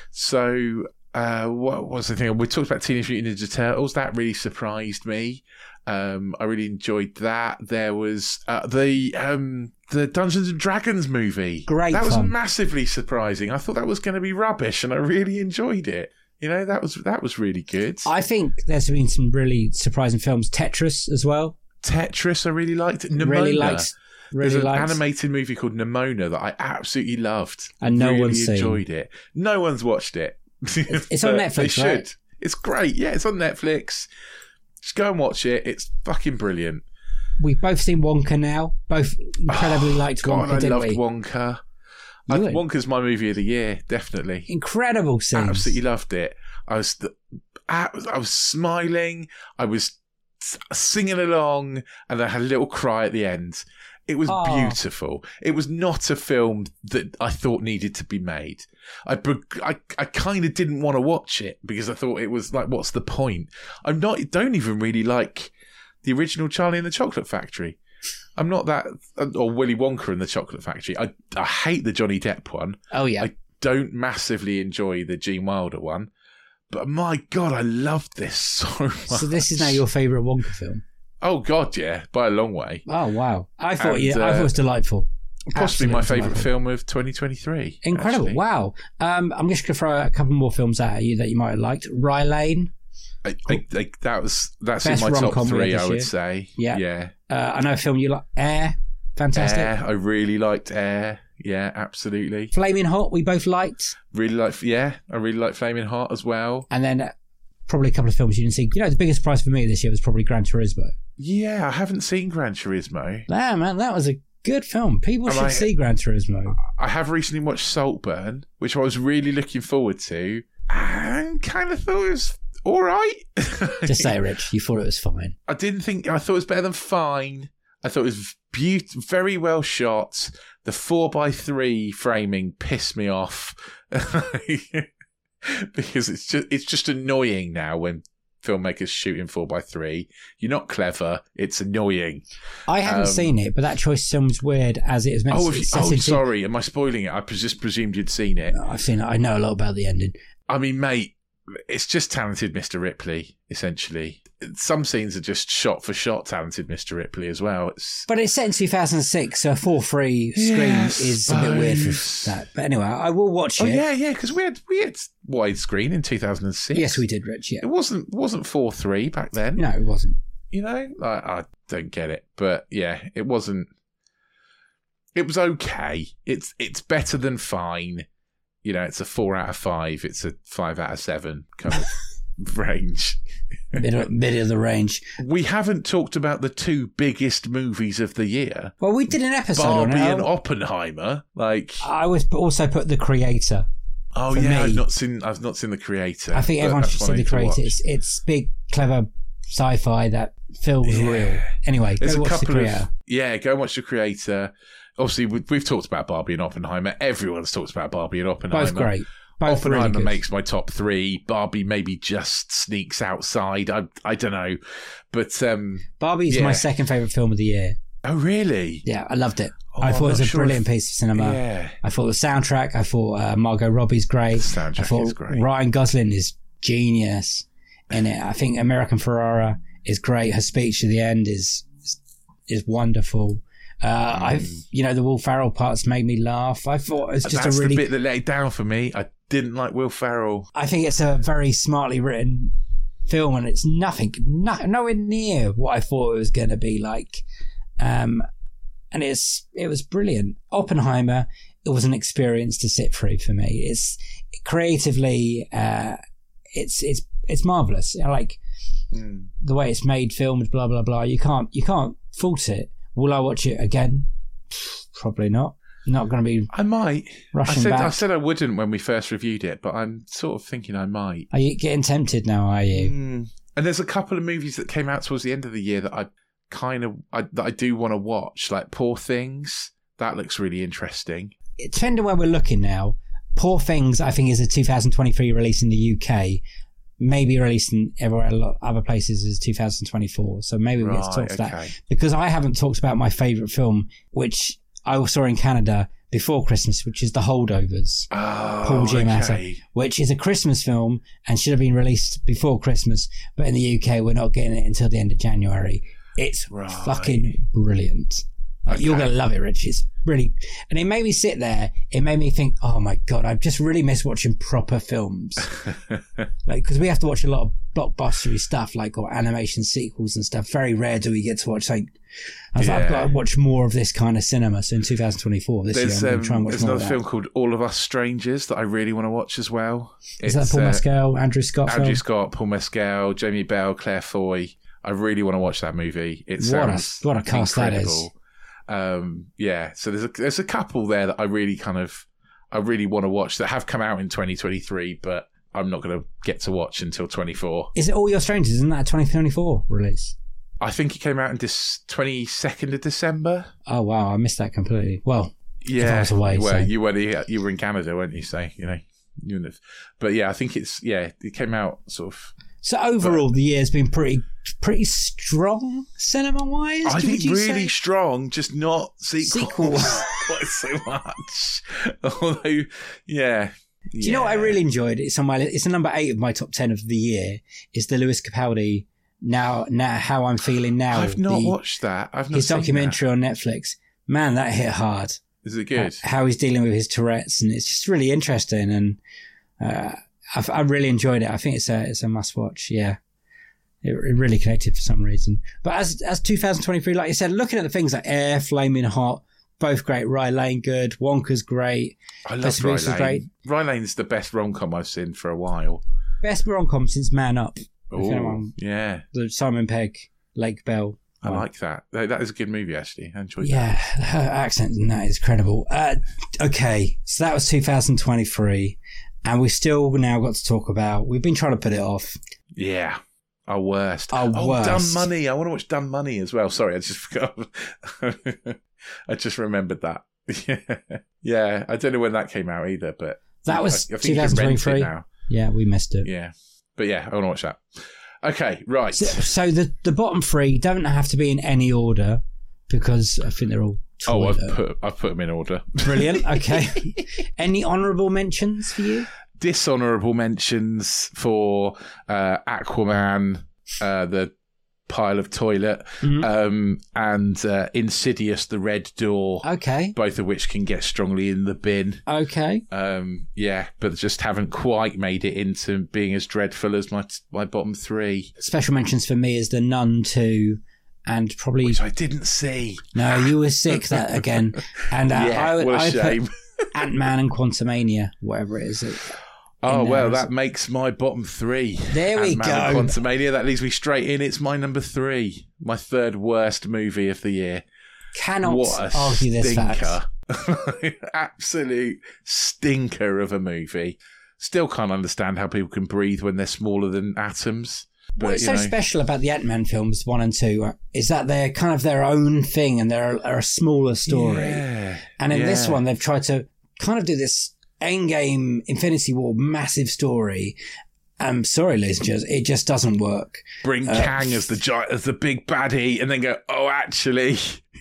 So, uh, what was the thing? We talked about Teenage Mutant Ninja Turtles. That really surprised me. Um, I really enjoyed that. There was uh, the um, the Dungeons and Dragons movie. Great, that fun. was massively surprising. I thought that was going to be rubbish, and I really enjoyed it. You know, that was that was really good. I think there's been some really surprising films. Tetris as well. Tetris, I really liked. Nimona. Really liked. Really There's an liked. animated movie called Nimona that I absolutely loved. And no really one's enjoyed seen. it. No one's watched it. It's on Netflix, They should. Right? It's great. Yeah, it's on Netflix. Just go and watch it. It's fucking brilliant. We've both seen Wonka now. Both incredibly oh, liked God, Wonka, I didn't loved we? Wonka. I, You would. Wonka's my movie of the year, definitely. Incredible scenes. Absolutely loved it. I was, I was smiling. I was singing along, and I had a little cry at the end. It was Oh. beautiful. It was not a film that I thought needed to be made. I, I, I kind of didn't want to watch it because I thought it was like, what's the point? I'm not. Don't even really like the original Charlie and the Chocolate Factory. I'm not that, or Willy Wonka and the Chocolate Factory. I I hate the Johnny Depp one. Oh yeah. I don't massively enjoy the Gene Wilder one. But my God, I loved this so much. So this is now your favourite Wonka film? Oh God, yeah, by a long way. Oh wow! I thought And, yeah, I uh, thought it was delightful. Possibly my Absolutely favourite delightful. film of twenty twenty-three. Incredible! actually. Wow. Um, I'm just gonna throw a couple more films out at you that you might have liked. Rye Lane. I, I, I, that was that's Best in my top rom-com we three. had I this would year. say. Yeah. yeah. Uh, I know a film you like. Air. Fantastic. Air. I really liked Air. Yeah, absolutely. Flaming Hot. We both liked. Really like. Yeah, I really like Flaming Hot as well. And then uh, probably a couple of films you didn't see. You know, the biggest prize for me this year was probably Gran Turismo. Yeah, I haven't seen Gran Turismo. Yeah, man, that was a good film. People And should I- see Gran Turismo. I have recently watched Saltburn, which I was really looking forward to, and kind of thought it was all right. Just say it, Rich. You thought it was fine. I didn't think. I thought it was better than fine. I thought it was beaut- very well shot. The four by three framing pissed me off because it's just it's just annoying now when filmmakers shooting four by three. You're not clever. It's annoying. I haven't Um, seen it, but that choice seems weird as it is meant Oh, to if you, it's set oh into- sorry. Am I spoiling it? I pres- just presumed you'd seen it. I've seen it. I know a lot about the ending. I mean, mate, it's just talented Mister Ripley, essentially. Some scenes are just shot for shot talented Mister Ripley as well. It's But it's set in two thousand six, so a four three screen Yeah, I is a bit weird for suppose. that. But anyway, I will watch Oh it. yeah, yeah, because we had we had widescreen in two thousand six. Yes, we did, Rich. Yeah. It wasn't wasn't four three back then. No, it wasn't. You know, I, I don't get it, but yeah, it wasn't. It was okay. It's it's better than fine. You know, it's a four out of five. It's a five out of seven kind of range. Bit of, bit of the range. We haven't talked about the two biggest movies of the year, Well, we did an episode on Barbie it. and Oppenheimer. Like, I was also put The Creator. oh for yeah, me- I've not seen. I've not seen the Creator. I think but everyone that's should one see I The need to Creator. watch. It's, it's big, clever sci-fi that feels Yeah. real. Anyway, There's go a watch The couple Creator. of yeah. Go and watch The Creator. Obviously, we, we've talked about Barbie and Oppenheimer. Everyone's talked about Barbie and Oppenheimer. Both great. Both Oppenheimer really good. makes my top three. Barbie maybe just sneaks outside. I I don't know, but um, Barbie's yeah. my second favourite film of the year. oh really? Yeah, I loved it. Oh, I I'm thought it was not a sure brilliant if- piece of cinema. Yeah, I thought the soundtrack, I thought uh, Margot Robbie's great. the soundtrack I thought is great. Ryan Gosling is genius in it. I think American Ferrara is great. Her speech at the end is is wonderful. Uh, I've, you know, the Will Ferrell parts made me laugh. I thought it was just That's a really. the bit that let it down for me. I didn't like Will Ferrell. I think it's a very smartly written film, and it's nothing, no, nowhere near what I thought it was going to be like. Um, and it's it was brilliant. Oppenheimer, it was an experience to sit through for me. It's creatively, uh, it's it's it's marvelous. You know, like Mm. the way it's made, filmed, blah blah blah. You can't you can't fault it. Will I watch it again? Probably not. Not going to be I might. I rushing said back. I said I wouldn't when we first reviewed it, but I'm sort of thinking I might. Are you getting tempted now? Are you? Mm. And there's a couple of movies that came out towards the end of the year that I kind of I, that I do want to watch, like Poor Things. That looks really interesting. It depends on where we're looking now. Poor Things, I think, is a two thousand twenty-three release in the U K. Maybe released in everywhere, a lot other places is two thousand twenty-four. So maybe we get to talk to that. okay. Because I haven't talked about my favourite film, which I saw in Canada before Christmas, which is The Holdovers, Oh, Paul Giamatti, okay. which is a Christmas film and should have been released before Christmas. But in the U K, we're not getting it until the end of January. It's Right. fucking brilliant. Like, You're Okay. going to love it, Rich. It's really... And it made me sit there. It made me think, oh my God, I've just really missed watching proper films. Like, because we have to watch a lot of blockbustery stuff, like, or animation sequels and stuff. Very rare do we get to watch, like... I was like, I've got Yeah. to watch more of this kind of cinema. So in two thousand twenty-four, this There's, year, I'm um, going to try and watch there's more another of that. film called All of Us Strangers that I really want to watch as well. Is that It's, Paul uh, Mescal, Andrew Scott Andrew film? Scott, Paul Mescal, Jamie Bell, Claire Foy. I really want to watch that movie. It What a- sounds what a cast that is. incredible. Um, yeah, so there's a there's a couple there that I really kind of I really want to watch that have come out in twenty twenty-three, but I'm not going to get to watch until twenty-four. Is it All Your Strangers? Isn't that a twenty twenty-four release? I think it came out in this twenty-second of December. Oh, wow. I missed that completely. Well, Yeah, I was away, well, so- you were the- you were in Canada, weren't you? So you know, you wouldn't have. But yeah, I think it's yeah, it came out sort of. so overall, the year's been pretty pretty strong cinema-wise, I would think you really say? strong, just not sequels Sequel. quite so much. Although, yeah. Do you know what I really enjoyed? It's on my. It's a number eight of my top ten of the year. Is the Lewis Capaldi now? Now, how I'm feeling now. I've not the, watched that. I've not his seen documentary on Netflix. Man, that hit hard. that. Is it good? Uh, how he's dealing with his Tourette's, and it's just really interesting. And uh, I've, I really enjoyed it. I think it's a it's a must watch. Yeah, it, it really connected for some reason. But as as two thousand twenty-three, like you said, looking at the things like Air, Flaming Hot, both great. Rye Lane, good. Wonka's great. I love Best Rye Movies is Lane. great. Rye Lane's the best rom-com I've seen for a while. Best rom-com since Man Up. If Oh, anyone- yeah. the Simon Pegg, Lake Bell. I one. like that. that. That is a good movie, actually. I enjoyed Yeah, her accent in that is credible. Uh, okay, so that was two thousand twenty-three, and we've still now got to talk about. We've been trying to put it off. that. Yeah. Our worst. Our oh, worst. Dumb Money. I want to watch Dumb Money as well. Sorry, I just forgot. I just remembered that. Yeah. Yeah. I don't know when that came out either, but That was I, I think you can rent it twenty twenty-three. now. Yeah, we missed it. Yeah. But yeah, I want to watch that. Okay, right. So, so the, the bottom three don't have to be in any order because I think they're all Oh, toilet. I've put I've put them in order. Brilliant. Okay. Any honourable mentions for you? Dishonourable mentions for uh, Aquaman, uh, the pile of toilet, Mhm. um, and uh, Insidious, the Red Door. Okay. Both of which can get strongly in the bin. Okay. Um, yeah, but just haven't quite made it into being as dreadful as my my bottom three, Special mentions for me is The Nun two, and probably which I didn't see. no, you were sick that again, and uh, yeah, I, what a I shame. put Ant-Man and Quantumania, whatever it is. Oh, in well, there. that makes my bottom three. There we Ant-Man go. and Quantumania, that leads me straight in. It's my number three, my third worst movie of the year. Cannot What a argue this fact. stinker. Absolute stinker of a movie. Still can't understand how people can breathe when they're smaller than atoms. But, What's you so know, special about the Ant-Man films, one and two, uh, is that they're kind of their own thing and they're a, are a smaller story. Yeah, and in this yeah. one, they've tried to kind of do this Endgame Infinity War massive story. I'm sorry, ladies and gentlemen, it just doesn't work. Bring uh, Kang as the giant, as the big baddie, and then go, oh, actually,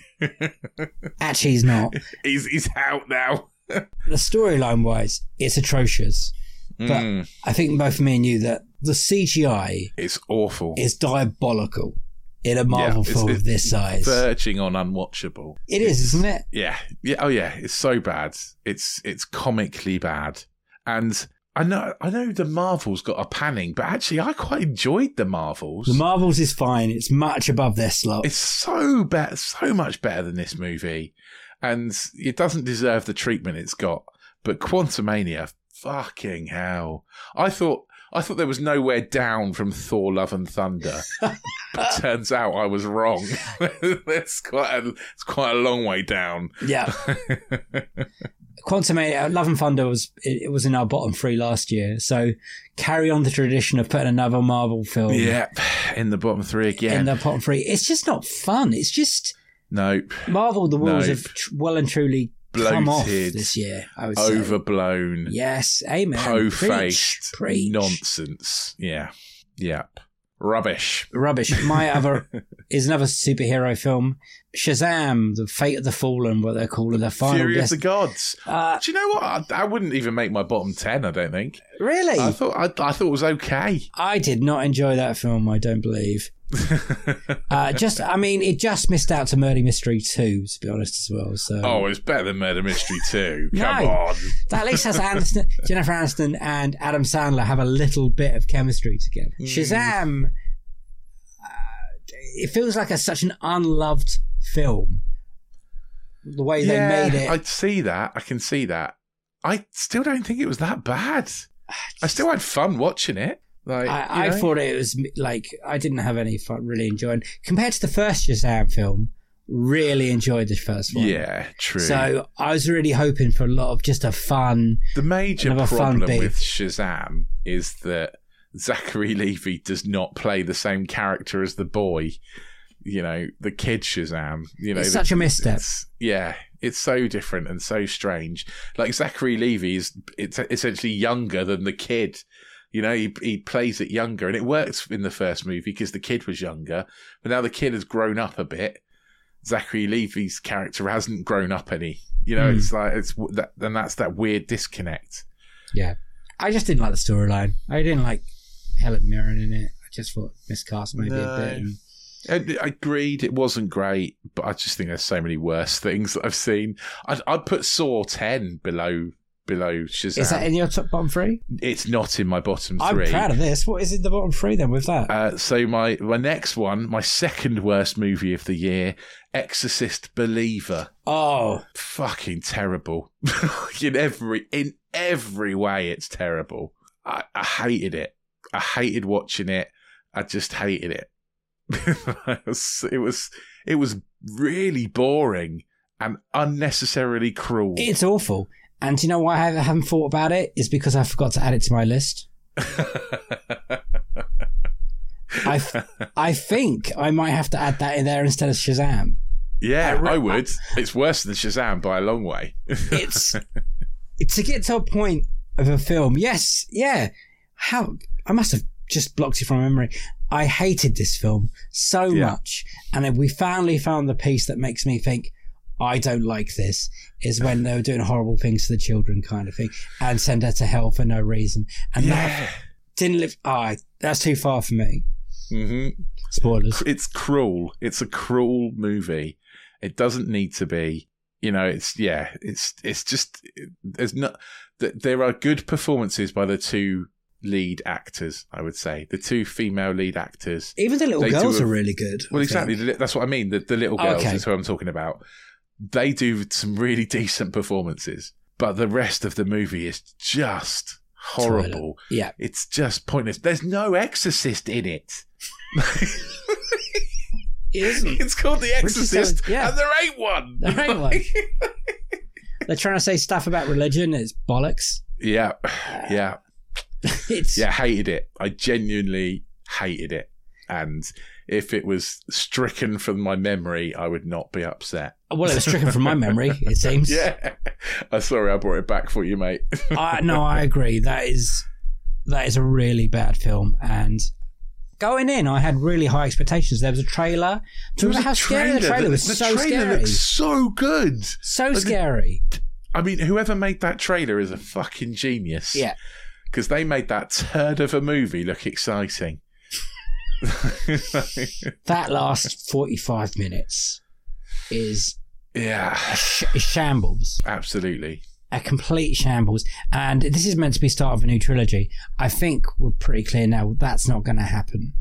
Actually, he's not. he's he's out now. The storyline wise, it's atrocious. But Mm, I think both me and you that the C G I it's awful. is diabolical in a Marvel Yeah, it's- film of it's this size. Verging on unwatchable. It is, isn't it? Yeah, yeah, oh yeah, it's so bad. It's it's comically bad, and I know I know the Marvels got a panning, but actually I quite enjoyed the Marvels. The Marvels is fine. It's much above their slot. It's so better, so much better than this movie, and it doesn't deserve the treatment it's got. But Quantumania, fucking hell! I thought. I thought there was nowhere down from Thor: Love and Thunder, but turns out I was wrong. It's quite a, it's quite a long way down. Yeah. Quantumania, Love and Thunder was it, it was in our bottom three last year. So carry on the tradition of putting another Marvel film Yeah, in the bottom three in again. the bottom three. It's just not fun. It's just Nope. Marvel. The wheels Nope. have tr- well and truly come off Bloated, this year. I would say. overblown, Yes, amen. po-faced Preach, preach. nonsense. Yeah. Yep. Rubbish. Rubbish. My other is another superhero film, Shazam: The Fate of the Fallen, what they're calling the final. Fury of guess- the Gods. uh, Do you know what? I, I wouldn't even make my bottom ten, I don't think. really? I thought I, I thought it was okay. I did not enjoy that film. I don't believe. Uh, just, I mean, it just missed out to Murder Mystery two, to be honest, as well. So Oh, it's better than Murder Mystery two. No. Come on. that at least has Aniston, Jennifer Aniston and Adam Sandler have a little bit of chemistry together. Mm. Shazam, uh, it feels like a, such an unloved film. The way Yeah, they made it. I see that. I can see that. I still don't think it was that bad. I still had fun watching it. Like I, I you know? thought it was like I didn't have any fun really enjoying compared to the first Shazam film. Really enjoyed the first one. Yeah, true. So I was really hoping for a lot of just a fun. the major another fun problem bit. with Shazam is that Zachary Levi does not play the same character as the boy. You know, the kid Shazam. You know, It's the- such a misstep. it's- yeah, it's so different and so strange. Like Zachary Levi is it's essentially younger than the kid. You know, he he plays it younger, and it works in the first movie because the kid was younger, but now the kid has grown up a bit. Zachary Levi's character hasn't grown up any. You know, Mm. it's like it's that, and that's that weird disconnect. Yeah, I just didn't like the storyline. I didn't like Helen Mirren in it. I just thought miscast maybe No. a bit. And I I agreed, it wasn't great, but I just think there's so many worse things that I've seen. I'd, I'd put Saw ten below below Shazam. is that in your top bottom three? It's not in my bottom I'm three. proud of this. What is in the bottom three then with that? Uh, so my my next one, my second worst movie of the year, Exorcist Believer. oh, Fucking terrible. in every in every way, it's terrible. I, I hated it. I hated watching it. I just hated it. it was it was it was really boring and unnecessarily cruel. it's awful. And do you know why I haven't thought about it? Is because I forgot to add it to my list. I, th- I think I might have to add that in there instead of Shazam. yeah, I re- I would. It's worse than Shazam by a long way. It's to get to a point of a film. Yes, yeah. How I must have just blocks it from memory. I hated this film so Yeah. much, and then we finally found the piece that makes me think I don't like this. Is when they were doing horrible things to the children, kind of thing, and send her to hell for no reason, and Yeah. that didn't live. Ah, that's too far for me. Mm-hmm. Spoilers. It's cruel. It's a cruel movie. It doesn't need to be. You know, it's yeah. It's it's just there's not. There are good performances by the two lead actors. I would say the two female lead actors. Even the little They do girls a- are really good. Well, I exactly. think. The li- That's what I mean. The, the little girls Okay. is who I'm talking about. They do some really decent performances, but the rest of the movie is just horrible. Yeah. It's just pointless. There's no exorcist in it. It isn't. It's called The Exorcist, Richard Simmons, yeah. and there ain't one. There ain't one. They're trying to say stuff about religion. It's bollocks. yeah, yeah, It's yeah. Hated it. I genuinely hated it. And if it was stricken from my memory, I would not be upset. well, it was stricken from my memory. It seems. Yeah. I'm sorry, I brought it back for you, mate. I, no, I agree. That is that is a really bad film. And going in, I had really high expectations. There was a trailer. Do you remember how scary the trailer was? The So trailer scary. looks so good. So Like the- scary. I mean, whoever made that trailer is a fucking genius. Yeah. Because they made that turd of a movie look exciting. That last forty-five minutes is Yeah, a sh- a shambles. absolutely. A complete shambles. And this is meant to be start of a new trilogy. I think we're pretty clear now that's not going to happen.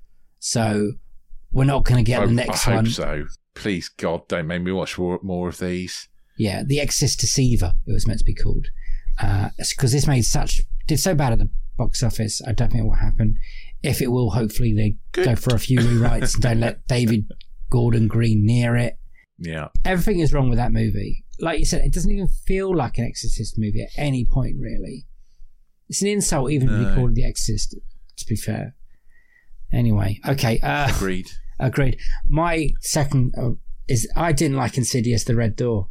So we're not going to get I, the next I hope one. so. Please, God, don't make me watch more, more of these. Yeah, The Exorcist Deceiver, it was meant to be called. Because this made such, did so bad at the box office, I don't think it will happen. If it will, hopefully they Good. go for a few rewrites and don't let David Gordon Green near it. Yeah. Everything is wrong with that movie. Like you said, it doesn't even feel like an Exorcist movie at any point, really. It's an insult even if No. you call it The Exorcist, to be fair. Anyway, okay. Uh, Agreed. agreed. My second uh, is I didn't like Insidious, The Red Door.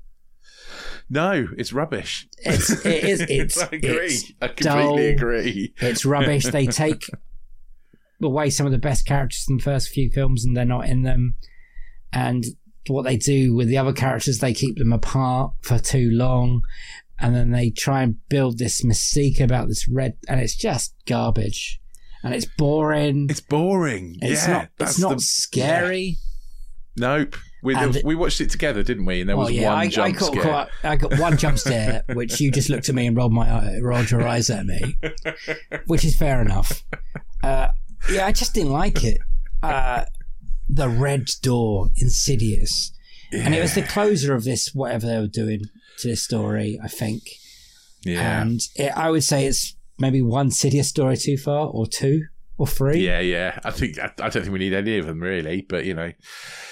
No, it's rubbish. It's, it is, it's, I agree. it's I completely dull. agree. It's rubbish. They take away some of the best characters in the first few films and they're not in them. And what they do with the other characters, they keep them apart for too long. And then they try and build this mystique about this red, and it's just garbage. And it's boring. It's boring. It's yeah, not, that's it's not the- scary. Nope. We, And we it- watched it together, didn't we? And there Well, was yeah, one I, I, jump got, scare. got- I got one jump scare, which you just looked at me and rolled my eye, rolled your eyes at me, which is fair enough. Uh, yeah, I just didn't like it. Uh, the Red Door, Insidious, and it was the closer of this whatever they were doing to this story, I think. Yeah. And it, I would say it's maybe one Insidious story too far, or two, or three. Yeah, yeah. I think I, I don't think we need any of them really, but you know,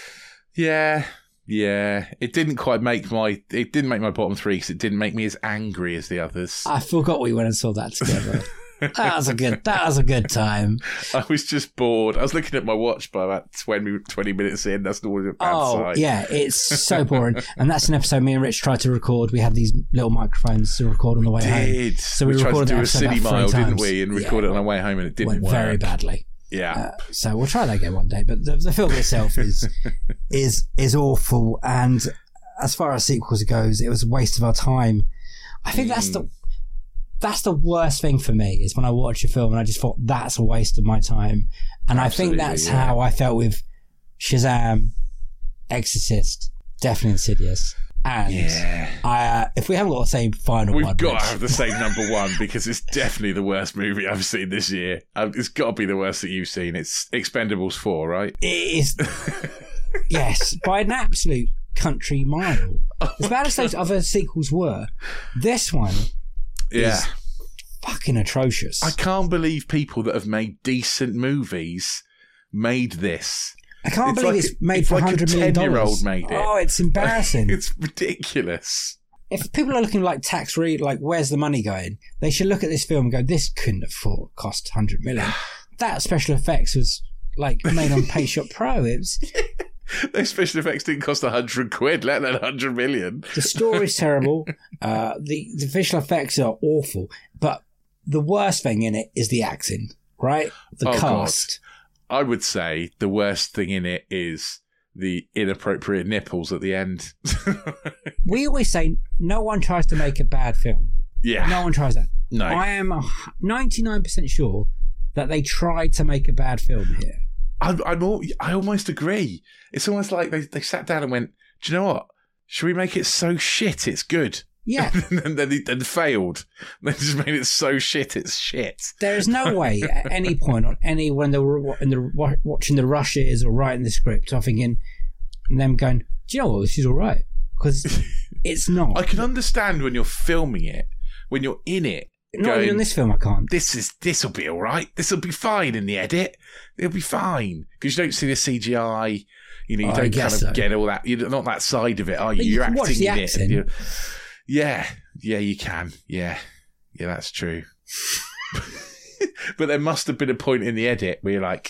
yeah, yeah. It didn't quite make my. It didn't make my bottom three because it didn't make me as angry as the others. I forgot we went and saw that together. That was a good. That was a good time. I was just bored. I was looking at my watch by about twenty, twenty minutes in. That's always a bad Oh, sign. yeah, it's so boring. And that's an episode me and Rich tried to record. We had these little microphones to record on the way home. Did So we, we tried to recorded do that a episode city about three mile, didn't times. we? And Yeah, record it on well, our way home, and it didn't Went work. very badly. Yeah, Uh, so we'll try that again one day. But the, the film itself is is is awful. And as far as sequels goes, it was a waste of our time. I think that's the that's the worst thing for me is when I watch a film and I just thought that's a waste of my time. And Absolutely, I think that's yeah. how I felt with Shazam, Exorcist, definitely Insidious. And yeah. I, uh, if we haven't got the same final We've one, got Rich, to have the same number one because it's definitely the worst movie I've seen this year. Um, It's got to be the worst that you've seen. It's Expendables four, right? it is, yes, by an absolute country mile. As bad as those other sequels were, this one Yeah. is fucking atrocious. I can't believe people that have made decent movies made this. I can't It's believe like- it's made it's for like a one hundred million dollars. ten-year-old made it. Oh, it's embarrassing. It's ridiculous. If people are looking like tax re like where's the money going, they should look at this film and go, this couldn't afford cost one hundred million. That special effects was like made on Payshot Pro. It was, Those special effects didn't cost a hundred quid, let alone a hundred million. the story's terrible. Uh, the, the visual effects are awful. But the worst thing in it is the acting. right? The Oh, cast. I would say the worst thing in it is the inappropriate nipples at the end. We always say no one tries to make a bad film. Yeah. No one tries that. No. I am ninety-nine percent sure that they tried to make a bad film here. I'm, I'm all, I almost agree. It's almost like they, they sat down and went, do you know what? Should we make it so shit it's good? Yeah. and then and failed. They just made it so shit it's shit. There is no way at any point on any when they were in the, watching the rushes or writing the script, I'm thinking and them going, do you know what? This is all right. Because it's not. I can understand when you're filming it, when you're in it. Not going, even in this film, I can't. This is this will be all right. This will be fine in the edit. It'll be fine because you don't see the C G I. You know, you Oh, I don't kind guess of so. get all that. You're not that side of it, are you? But you You're can watch acting the in acting. it. You're- Yeah, yeah, you can. Yeah, yeah, that's true. But there must have been a point in the edit where you're like,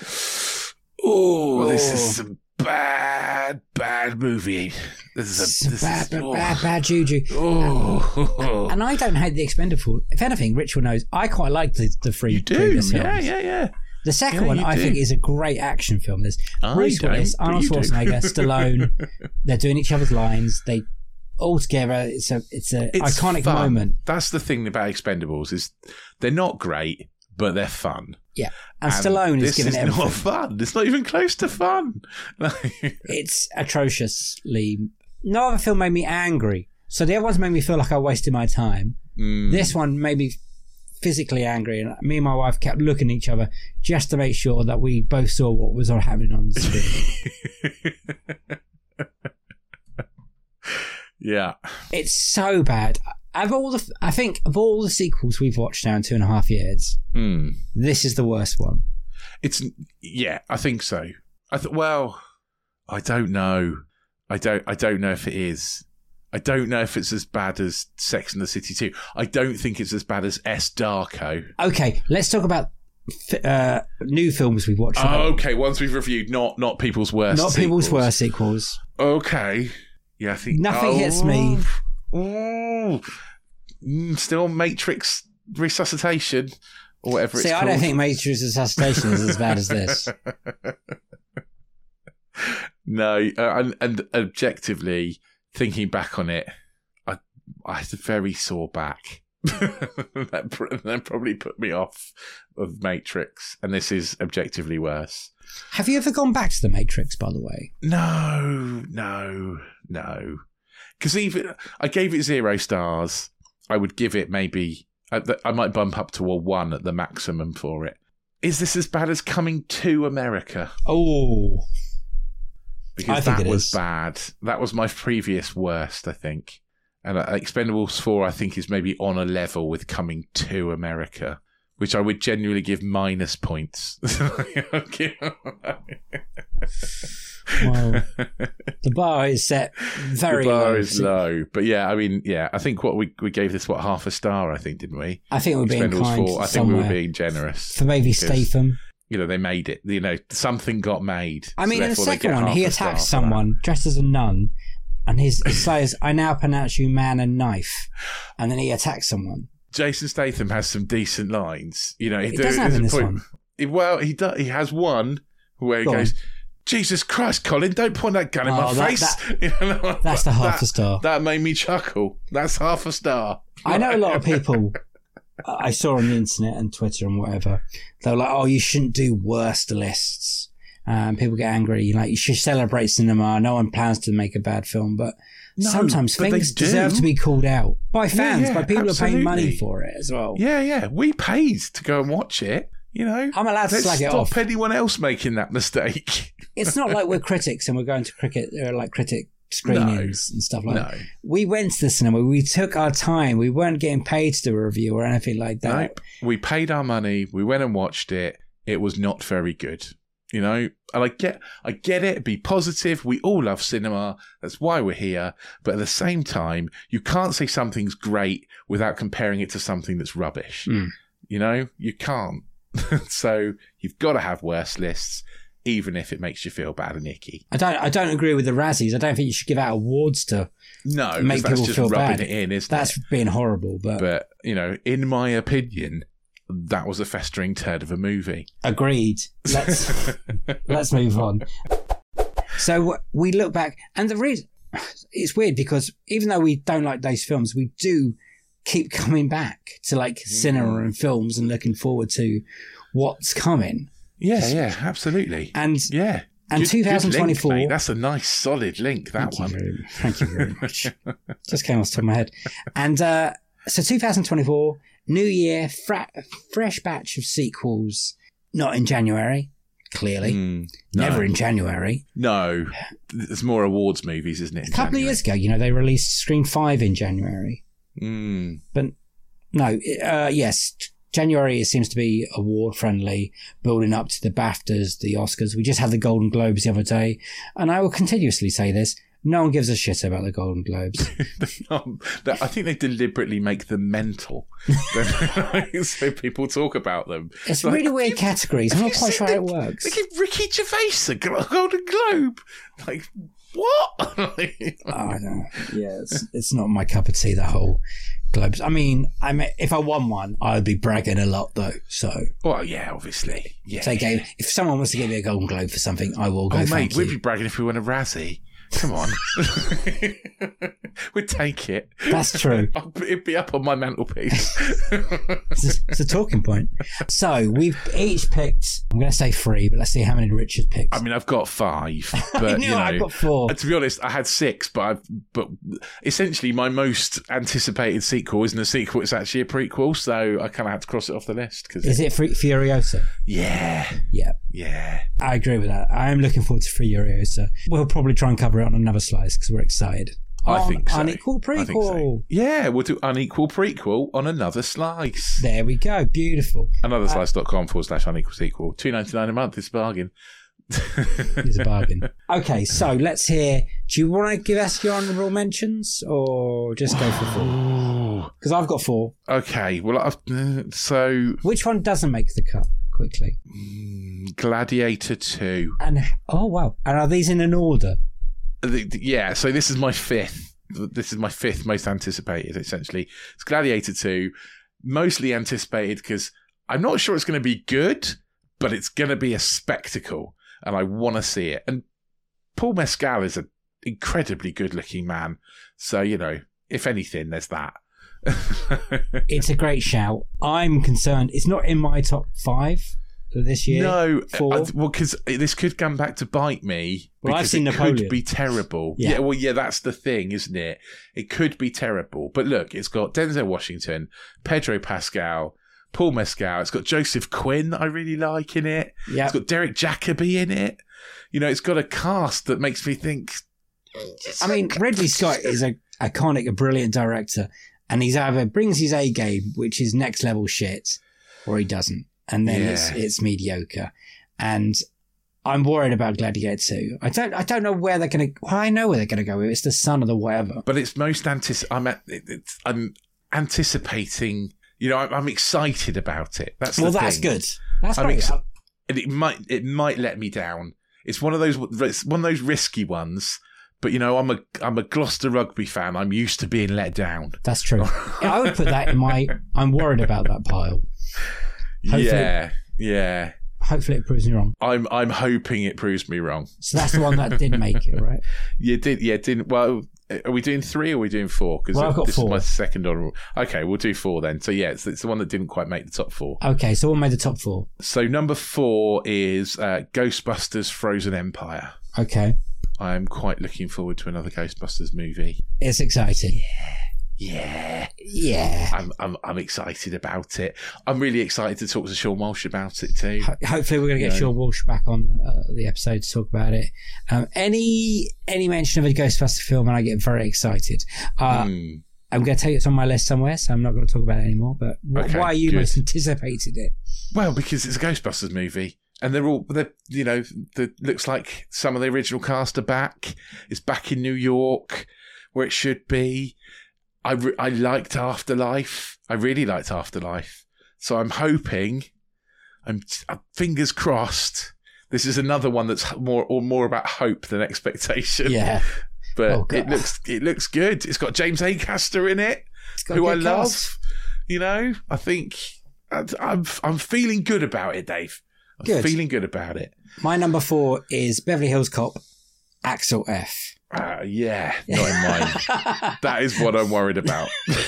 "Oh, this is some bad, bad movie. This is a It's this bad, is, bad, oh, bad, bad juju. oh. And I don't hate the Expendables. If anything, Ritual knows I quite like the, the three You do, previous films. yeah, yeah, yeah. The second Yeah, one, you I do. think, is a great action film. There's I Bruce don't, Willis, but Arnold you do. Schwarzenegger, Stallone. They're doing each other's lines. They all together. It's a it's a It's iconic fun. moment. That's the thing about Expendables is they're not great, but they're fun. Yeah, and, And Stallone this is giving is everything. not fun. It's not even close to fun. It's atrociously. No other film made me angry. So the other ones made me feel like I wasted my time. Mm. This one made me physically angry, and me and my wife kept looking at each other just to make sure that we both saw what was all happening on the screen. Yeah. It's so bad. Of all the, I think of all the sequels we've watched now in two and a half years, Mm. this is the worst one. It's yeah, I think so. I th- well, I don't know. I don't. I don't know if it is. I don't know if it's as bad as Sex and the City two. I don't think it's as bad as S. Darko. Okay, let's talk about uh, new films we've watched. Oh, okay, ones we've reviewed, not not people's worst. Not people's sequels. worst sequels. Okay. Yeah, I think Nothing oh, hits me. Oh, Mm, still Matrix Resuscitation or whatever See, it's I called. don't think Matrix Resuscitation is as bad as this. No, uh, and, and objectively, thinking back on it, I I had a very sore back. that, pr- that probably put me off of Matrix, and this is objectively worse. Have you ever gone back to The Matrix, by the way? No, no, no. Because even I gave it zero stars. I would give it maybe I, I might bump up to a one at the maximum for it. Is this as bad as Coming to America? Oh, Because I think that it was is. bad. That was my previous worst, I think. And uh, Expendables four, I think, is maybe on a level with Coming to America, which I would genuinely give minus points. well, the bar is set very the bar low. is low. But yeah, I mean, yeah, I think what we we gave this, what, half a star, I think, didn't we? I think we're being Expendables kind four, I think somewhere. we were being generous. For maybe because, Statham. You know, they made it. You know, something got made. I so mean, in the therefore they second get one, half he a star attacks for that. someone dressed as a nun, and his, he says, I now pronounce you man and knife. And then he attacks someone. Jason Statham has some decent lines. You know, He there- doesn't have there's in a this point- one. He- well, he does. He has one where he Go on. goes, "Jesus Christ, Colin! Don't point that gun in Oh, my that- face." You know, That's the half that, a star. That made me chuckle. That's half a star. I know a lot of people I saw on the internet and Twitter and whatever. They were like, "Oh, you shouldn't do worst lists." Um, people get angry. Like, you should celebrate cinema. No one plans to make a bad film, but No, sometimes but they things do. deserve to be called out by fans, yeah, by people who are paying money absolutely. for it as well. Yeah, yeah. We paid to go and watch it. You know, I'm allowed to let's slag it stop off. anyone else making that mistake. It's not like we're critics and we're going to cricket or like critic screenings and stuff like No, that. We went to the cinema. We took our time. We weren't getting paid to do a review or anything like that. nope. We paid our money. We went and watched it. It was not very good. You know, and I get, I get it. Be positive. We all love cinema. That's why we're here. But at the same time, you can't say something's great without comparing it to something that's rubbish. Mm. You know, you can't. So you've got to have worse lists, even if it makes you feel bad and icky. I don't. I don't agree with the Razzies. I don't think you should give out awards to No, 'cause make that's people just feel rubbing bad. it in, isn't That's it? being horrible. But, But you know, in my opinion, that was a festering turd of a movie. Agreed. Let's let's move on. So we look back, and the reason it's weird because even though we don't like those films, we do keep coming back to like cinema mm. and films and looking forward to what's coming. Yeah, yeah, absolutely. And yeah. And good, twenty twenty-four. Good link, that's a nice solid link, that thank one. You very, thank you very much. Just came off the top of my head. And uh, so twenty twenty-four, new year, fra- fresh batch of sequels. Not in January, clearly. Mm, no. Never in January. No. There's more awards movies, isn't it? A couple January? of years ago, you know, they released Scream five in January. Mm. But no, uh, yes, January it seems to be award friendly, building up to the BAFTAs, the Oscars. We just had the Golden Globes the other day, and I will continuously say this: no one gives a shit about the Golden Globes. I think they deliberately make them mental, so people talk about them. It's like, really weird categories. I'm not quite sure how it works. They give Ricky Gervais a Golden Globe, like. What? Oh, I don't know. Yeah, it's, it's not my cup of tea, the whole Globes. I mean, I mean, if I won one, I would be bragging a lot, though. So, well, yeah, obviously. Yeah. So gave, if someone wants to give me a Golden Globe for something, I will go. Oh, thank mate, we'd you. be bragging if we won a Razzie. Come on. We'd take it. That's true. It'd be up on my mantelpiece. it's, a, it's a talking point. So we've each picked, I'm going to say three, but let's see how many Richard picked. I mean, I've got five. But, I knew you know, I've got four. To be honest, I had six, but I've, but essentially my most anticipated sequel isn't a sequel, it's actually a prequel, so I kind of had to cross it off the list. Cause Is it Furiosa? Yeah. Yeah. Yeah. I agree with that. I am looking forward to Furiosa. We'll probably try and cover it on another slice because we're excited. I on think so. Unequal prequel. So. Yeah, we'll do unequal prequel on another slice. There we go. Beautiful. Another slice.com forward slash unequal sequel. two ninety-nine a month. It's a bargain. It's a bargain. Okay, so let's hear. Do you want to give us your honourable mentions or just go for four? Because I've got four. Okay, well, I've, uh, so. Which one doesn't make the cut? Quickly. Gladiator two. And oh, wow. And are these in an order? The, the, yeah, so this is my fifth. This is my fifth most anticipated, essentially. It's Gladiator two. Mostly anticipated because I'm not sure it's going to be good, but it's going to be a spectacle. And I want to see it. And Paul Mescal is an incredibly good-looking man. So, you know, if anything, there's that. It's a great shout. I'm concerned. It's not in my top five of this year. No. Four. I, well, because this could come back to bite me. Well, I've seen it Napoleon. Could be terrible. Yeah. yeah, well, yeah, that's the thing, isn't it? It could be terrible. But look, it's got Denzel Washington, Pedro Pascal, Paul Mescal. It's got Joseph Quinn, I really like in it. Yep. It's got Derek Jacobi in it. You know, it's got a cast that makes me think. I mean, Ridley Scott is a iconic, a brilliant director, and he's either brings his A game, which is next level shit, or he doesn't, and then Yeah. it's it's mediocre. And I'm worried about Gladiator two. I don't I don't know where they're going to. Well, I know where they're going to go. It's the son of the whatever. But it's most antici- I'm at, it's, I'm anticipating. You know, I'm, I'm excited about it. That's the well, that's thing. good. That's I'm great. ex- and it might it might let me down. It's one of those it's one of those risky ones. But you know, I'm a I'm a Gloucester rugby fan. I'm used to being let down. That's true. Yeah, I would put that in my. I'm worried about that pile. Hopefully, yeah, yeah. Hopefully, it proves me wrong. I'm I'm hoping it proves me wrong. So that's the one that did make it, right? You did, yeah, didn't. Well, are we doing three or are we doing four? Because well, I've got this four. is my second honourable. Okay, we'll do four then. So yeah, it's, it's the one that didn't quite make the top four. Okay, so what made the top four? So number four is uh, Ghostbusters: Frozen Empire. Okay. I'm quite looking forward to another Ghostbusters movie. It's exciting. Yeah. Yeah. I'm I'm I'm excited about it. I'm really excited to talk to Sean Walsh about it too. Ho- hopefully we're going to get Yeah. Sean Walsh back on uh, the episode to talk about it. Um, any any mention of a Ghostbuster film and I get very excited. Uh, Hmm. I'm going to tell you it's on my list somewhere, so I'm not going to talk about it anymore. But wh- Okay, why are you good. most anticipated it? Well, because it's a Ghostbusters movie. And they're all, they're, you know, the, looks like some of the original cast are back. It's back in New York, where it should be. I, re- I liked Afterlife. I really liked Afterlife. So I'm hoping, I'm uh, fingers crossed, this is another one that's more or more about hope than expectation. Yeah. But Oh, God. it looks it looks good. It's got James Acaster in it, It's got a who I good love. cast. You know, I think I'm I'm feeling good about it, Dave. I'm Good. feeling good about it. My number four is Beverly Hills Cop, Axel F. Uh, yeah, not in mine. That is what I'm worried about.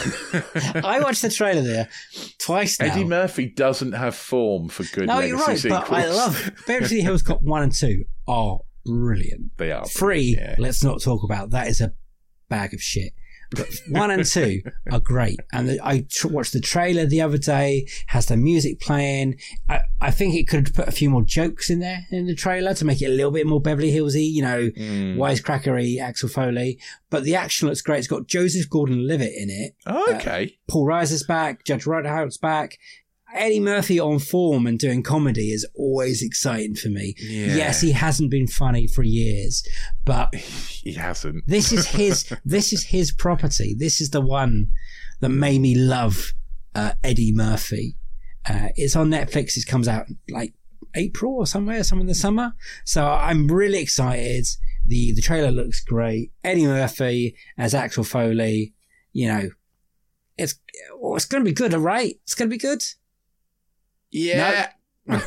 I watched the trailer there twice now. Eddie Murphy doesn't have form for good No, legacy you're right, sequels. but I love Beverly Hills Cop one and two are brilliant. They are. Three, yeah. let's not talk about. That is a bag of shit. But one and two are great. And the, I tr- watched the trailer the other day, has the music playing. I, I think it could put a few more jokes in there in the trailer to make it a little bit more Beverly Hillsy, you know, Mm. wisecrackery, Axel Foley. But the action looks great. It's got Joseph Gordon-Levitt in it. Oh, okay. Uh, Paul Reiser's back. Judge Rideout's back. Eddie Murphy on form and doing comedy is always exciting for me. Yeah. Yes, he hasn't been funny for years, but He hasn't. this is his this is his property. This is the one that made me love uh, Eddie Murphy. Uh, it's on Netflix. It comes out like April or somewhere, some in the summer. So I'm really excited. The the trailer looks great. Eddie Murphy as Axel Foley. You know, it's well, it's going to be good, all right? It's going to be good. Yeah. No?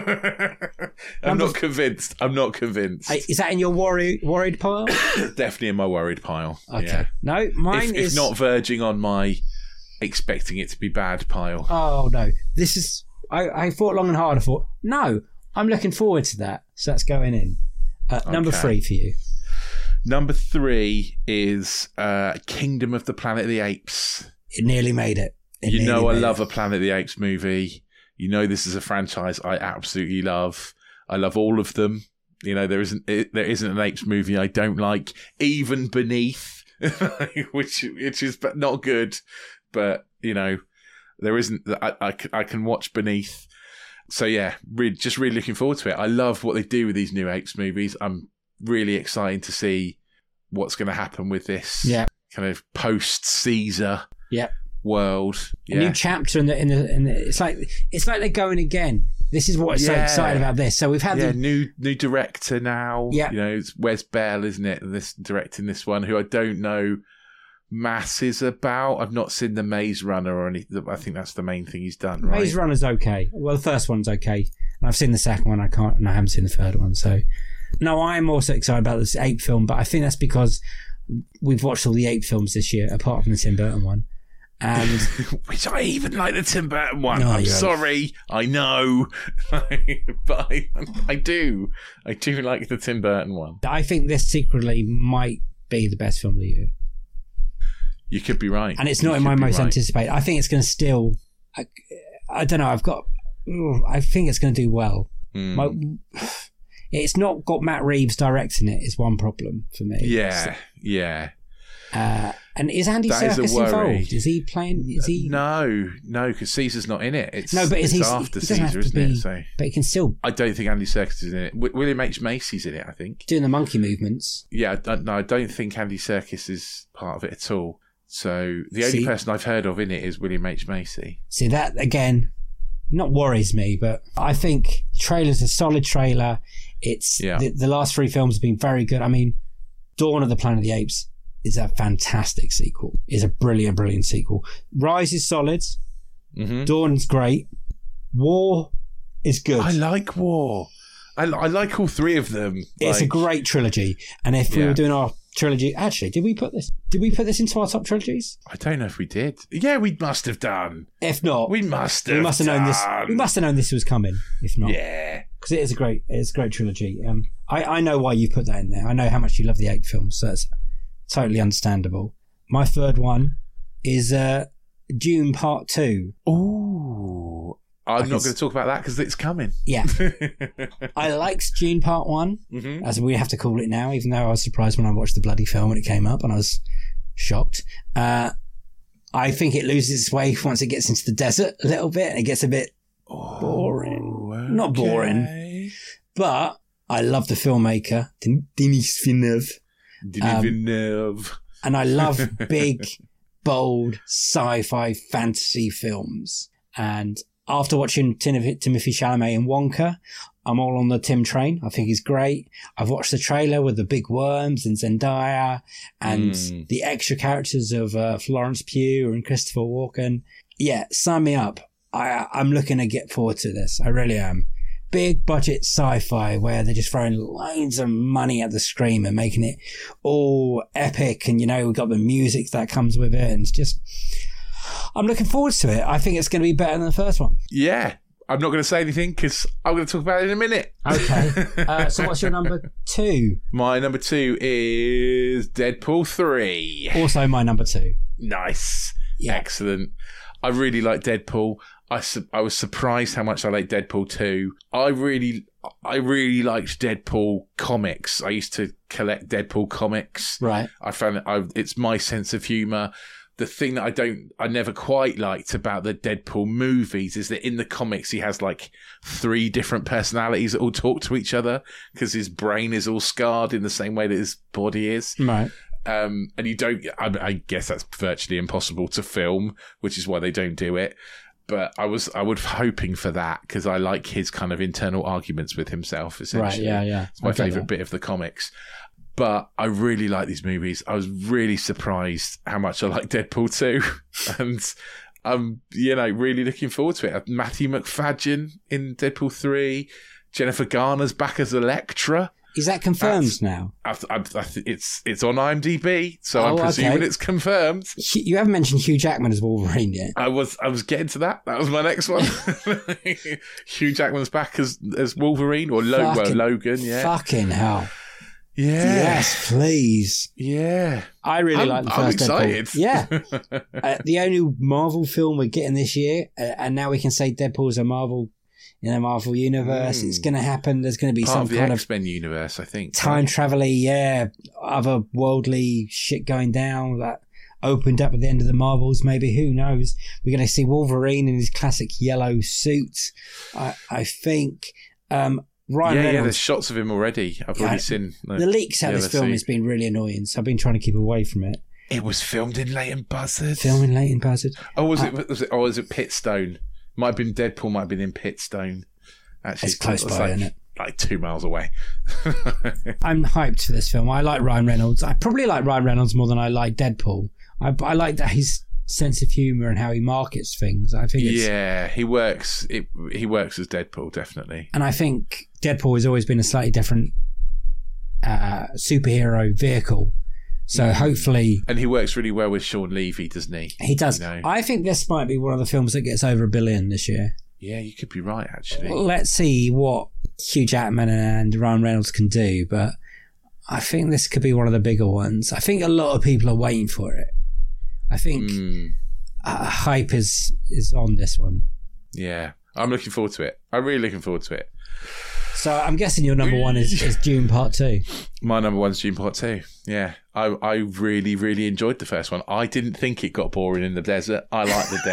I'm Number- not convinced. I'm not convinced. Hey, is that in your worry, worried pile? Definitely in my worried pile. Okay. Yeah. No, mine If, is if not verging on my expecting it to be bad pile. Oh no, this is. I, I thought long and hard. I thought no, I'm looking forward to that. So that's going in. Uh, number Okay. three for you. Number three is uh, Kingdom of the Planet of the Apes. It nearly made it. It You nearly know I made love it. a Planet of the Apes movie. You know this is a franchise I absolutely love. I love all of them. You know there isn't there isn't an Apes movie I don't like, even Beneath, which which is not good, but you know there isn't. I I, I can watch Beneath. So yeah, really, just really looking forward to it. I love what they do with these new Apes movies. I'm really excited to see what's going to happen with this. Yeah. kind of post Caesar. Yeah. World. A Yeah. new chapter in the in the in the. It's like it's like they're going again. This is what's so Yeah. exciting about this. So we've had Yeah, the new new director now. Yeah. You know, it's Wes Bell, isn't it? This directing this one, who I don't know masses about. I've not seen the Maze Runner or anything. I think that's the main thing he's done, right? Maze Runner's okay. Well, the first one's okay. And I've seen the second one. I can't, and I haven't seen the third one. So, no, I'm also excited about this ape film. But I think that's because we've watched all the ape films this year, apart from the Tim Burton one. And Which I even like the Tim Burton one. No, I'm you sorry, I know, but I, I do, I do like the Tim Burton one. I think this secretly might be the best film of the year. You could be right, And it's You not in could my be most right. anticipated. I think it's going to still. I, I don't know. I've got. ugh, I think it's going to do well. Hmm. My, it's not got Matt Reeves directing it. Is one problem for me. Yeah, yeah. Uh, and is Andy That is a Serkis worry. involved? Is he playing? Is he? No, no, because Caesar's not in it. It's No, but is it's he? after he doesn't have Caesar, to isn't be. it? So But he can still I don't think Andy Serkis is in it. W- William H Macy's in it, I think. doing the monkey movements. Yeah, I, no, I don't think Andy Serkis is part of it at all. So the only See- person I've heard of in it is William H Macy. See that again? Not worries me, but I think the trailer's a solid trailer. It's Yeah. the, the last three films have been very good. I mean, Dawn of the Planet of the Apes is a fantastic sequel. Is a brilliant, brilliant sequel. Rise is solid. Mm-hmm. Dawn's great. War is good. I like War. I, I like all three of them. It's a Like, great trilogy. And if we Yeah. were doing our trilogy, actually, did we put this? Did we put this into our top trilogies? I don't know if we did. Yeah, we must have done. If not, We must have. we must have known this. done. We must have known this was coming. If not, Yeah. because it is a great, it's a great trilogy. Um, I, I know why you put that in there. I know how much you love the ape films, so it's totally understandable. My third one is uh, Dune Part Two. Ooh. I'm can not s- going to talk about that because it's coming. Yeah, I liked Dune Part One, mm-hmm. as we have to call it now, even though I was surprised when I watched the bloody film when it came up, and I was shocked. Uh, I think it loses its way once it gets into the desert a little bit. It gets a bit boring. Not boring. But I love the filmmaker, Denis Villeneuve, Denis Um, Villeneuve. and I love big, bold sci-fi fantasy films. And after watching Tim- Timothy Chalamet in Wonka, I'm all on the Tim train. I think he's great. I've watched the trailer with the big worms and Zendaya and Mm. the extra characters of uh, Florence Pugh and Christopher Walken. Yeah, sign me up. I, I'm looking to get forward to this. I really am. Big budget sci-fi where they're just throwing loads of money at the screen and making it all epic. And, you know, we've got the music that comes with it. And it's just, I'm looking forward to it. I think it's going to be better than the first one. Yeah. I'm not going to say anything because I'm going to talk about it in a minute. Okay. Uh, so what's your number two? My number two is Deadpool three. Also my number two. Nice. Yeah. Excellent. I really like Deadpool. I, su- I was surprised how much I like Deadpool two. I really, I really liked Deadpool comics. I used to collect Deadpool comics. Right. I found it, I, it's my sense of humour. The thing that I don't, I never quite liked about the Deadpool movies is that in the comics he has like three different personalities that all talk to each other because his brain is all scarred in the same way that his body is. Right. Um, and you don't, I, I guess that's virtually impossible to film, which is why they don't do it. But I was, I was hoping for that because I like his kind of internal arguments with himself, essentially. Right, yeah, yeah. It's my Okay, favourite yeah. bit of the comics. But I really like these movies. I was really surprised how much I like Deadpool two. And I'm, you know, really looking forward to it. Matthew McFadden in Deadpool three. Jennifer Garner's back as Elektra. Is that confirmed That's- now? I, I, I, th- it's it's on IMDb, so I'm Oh, presuming okay. it's confirmed. Hu- You haven't mentioned Hugh Jackman as Wolverine yet. I was I was getting to that. That was my next one. Hugh Jackman's back as as Wolverine or Lo- well, Fucking- Logan. Yeah, Fucking hell. yeah, Yes, please. yeah. I really I'm- like the I'm first Deadpool. excited. Yeah. Uh, the only Marvel film we're getting this year, uh, and now we can say Deadpool's a Marvel in the Marvel universe. Mm. It's going to happen. There's going to be Part some of the kind of X-Men universe, I think. time right? travel yeah, other worldly shit going down that opened up at the end of the Marvels. Maybe, who knows? We're going to see Wolverine in his classic yellow suit. I, I think. Um, Ryan yeah, yeah. There's Reynolds. shots of him already. I've Yeah, already seen like, The leaks out of this yellow film suit. has been really annoying, so I've been trying to keep away from it. It was filmed in Leighton Buzzard. Filming Leighton Buzzard. Oh, was Uh, it? Was it? Oh, was it Pitstone? Might have been Deadpool. Might have been in Pitstone. Actually, It's close by, like, isn't it? Like two miles away. I'm hyped for this film. I like Ryan Reynolds. I probably like Ryan Reynolds more than I like Deadpool. I, I like that his sense of humour and how he markets things. I think it's, Yeah, he works. It, he works as Deadpool, definitely. and I think Deadpool has always been a slightly different uh, superhero vehicle. So Mm. hopefully And he works really well with Sean Levy, doesn't he? he does. You know. I think this might be one of the films that gets over a billion this year. Yeah, you could be right, actually. Let's see what Hugh Jackman and Ryan Reynolds can do, but I think this could be one of the bigger ones. I think a lot of people are waiting for it. I think Mm, uh, hype is is on this one. yeah, I'm looking forward to it. I'm really looking forward to it. So I'm guessing your number one is, is Dune Part Two. My number one's Dune Part Two. Yeah, I I really really enjoyed the first one. I didn't think it got boring in the desert. I like the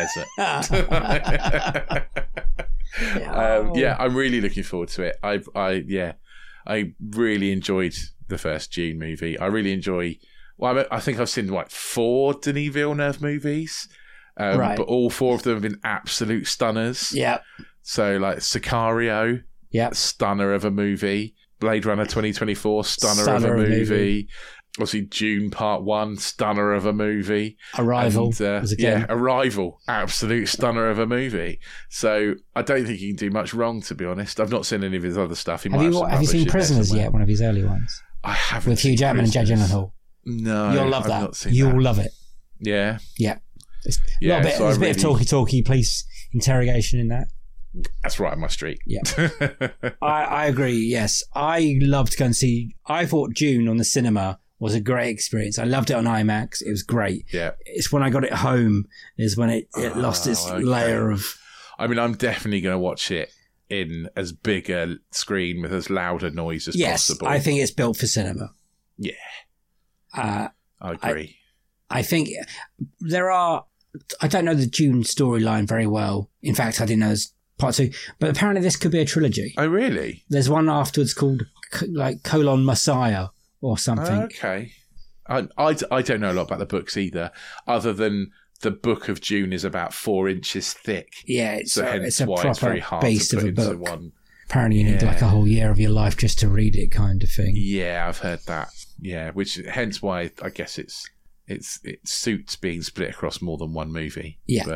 desert. um, yeah, I'm really looking forward to it. I I yeah, I really enjoyed the first Dune movie. I really enjoy. Well, I, I think I've seen like four Denis Villeneuve movies, um, Right. but all four of them have been absolute stunners. Yeah. So like Sicario, Yeah. stunner of a movie. Blade Runner twenty twenty-four, stunner, Stunner of a of a movie. movie. Obviously, Dune Part One, stunner of a movie. Arrival. And, uh, was again. yeah, Arrival, absolute stunner of a movie. So I don't think he can do much wrong, to be honest. I've not seen any of his other stuff. He Have might you some have you rubbish seen in there Prisoners somewhere. yet? One of his early ones I haven't. with Hugh seen Jackman and Jake Prisoners. Gyllenhaal. No, You'll love I've that. Not seen You'll that. love it. Yeah, Yeah. It's a yeah. little bit, so there's I a bit of really- talky talky police interrogation in that. That's right up my street. Yeah. I, I agree. Yes, I loved to go and see. I thought Dune on the cinema was a great experience. I loved it on IMAX. It was great. yeah. It's when I got it home is when it, it lost its Oh, okay. layer of. I mean, I'm definitely going to watch it in as big a screen with as loud a noise as Yes, possible. I think it's built for cinema. Yeah. Uh, I agree. I think there are. I don't know the Dune storyline very well. In fact, I didn't know there's part two. But apparently, this could be a trilogy. oh, really? There's one afterwards called c- like colon Messiah or something. Okay. I, I, I don't know a lot about the books either, other than the book of Dune is about four inches thick. Yeah, it's So a, hence it's a why it's very proper hard beast to of put a into book. one. Apparently, you need Yeah. like a whole year of your life just to read it, kind of thing. Yeah, I've heard that. Yeah, which hence why I guess it's it's it suits being split across more than one movie. Yeah. But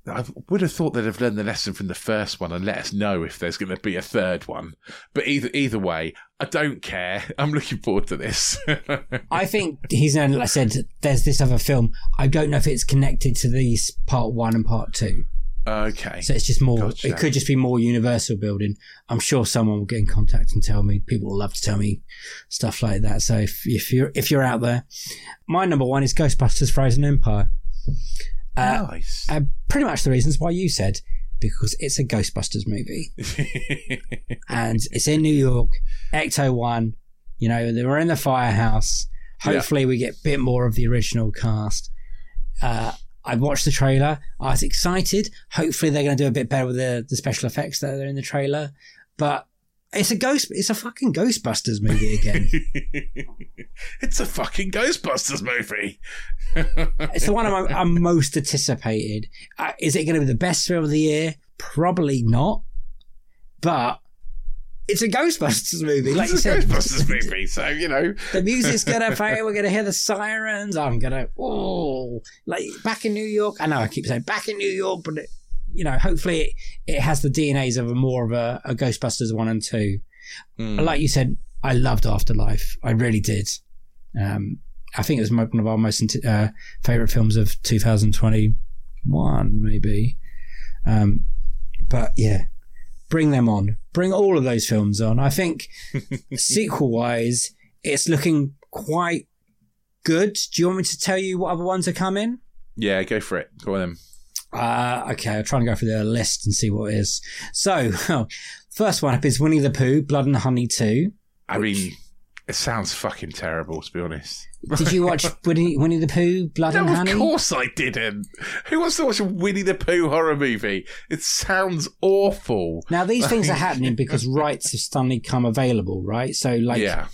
I would have thought they'd have learned the lesson from the first one and let us know if there's going to be a third one. But either either way, I don't care. I'm looking forward to this. I think he's, like I said, there's this other film. I don't know if it's connected to these part one and part two. Okay. So it's just more, Gotcha. It could just be more universal building. I'm sure someone will get in contact and tell me. People will love to tell me stuff like that. So if, if you're if you're out there, my number one is Ghostbusters Frozen Empire. Uh, nice. Uh, pretty much the reasons why you said, because it's a Ghostbusters movie. And it's in New York, Ecto one, you know, they were in the firehouse. Hopefully yeah. we get a bit more of the original cast. Uh, I watched the trailer. I was excited. Hopefully they're going to do a bit better with the, the special effects that are in the trailer. But it's a ghost. It's a fucking Ghostbusters movie again. It's a fucking Ghostbusters movie. It's the one I'm, I'm most anticipated. Uh, is it going to be the best film of the year? Probably not. But it's a Ghostbusters movie. Like it's you a said, Ghostbusters movie. So, you know. The music's going to play. We're going to hear the sirens. I'm going to, oh, like back in New York. I know I keep saying back in New York, but, it, you know, hopefully it, it has the D N As of a more of a, a Ghostbusters one and two. Mm. Like you said, I loved Afterlife. I really did. Um, I think it was one of our most uh, favourite films of two thousand twenty-one, maybe. Um, but yeah, bring them on. Bring all of those films on. I think sequel-wise, it's looking quite good. Do you want me to tell you what other ones are coming? Yeah, go for it. Go on then. Uh, okay, I'll try and go through the list and see what it is. So, first one up is Winnie the Pooh, Blood and Honey two. I which... mean, it sounds fucking terrible, to be honest. Did you watch Winnie, Winnie the Pooh, Blood no, and Honey? Of course I didn't. Who wants to watch a Winnie the Pooh horror movie? It sounds awful. Now, these things are happening because rights have suddenly come available, right? So, like, yeah.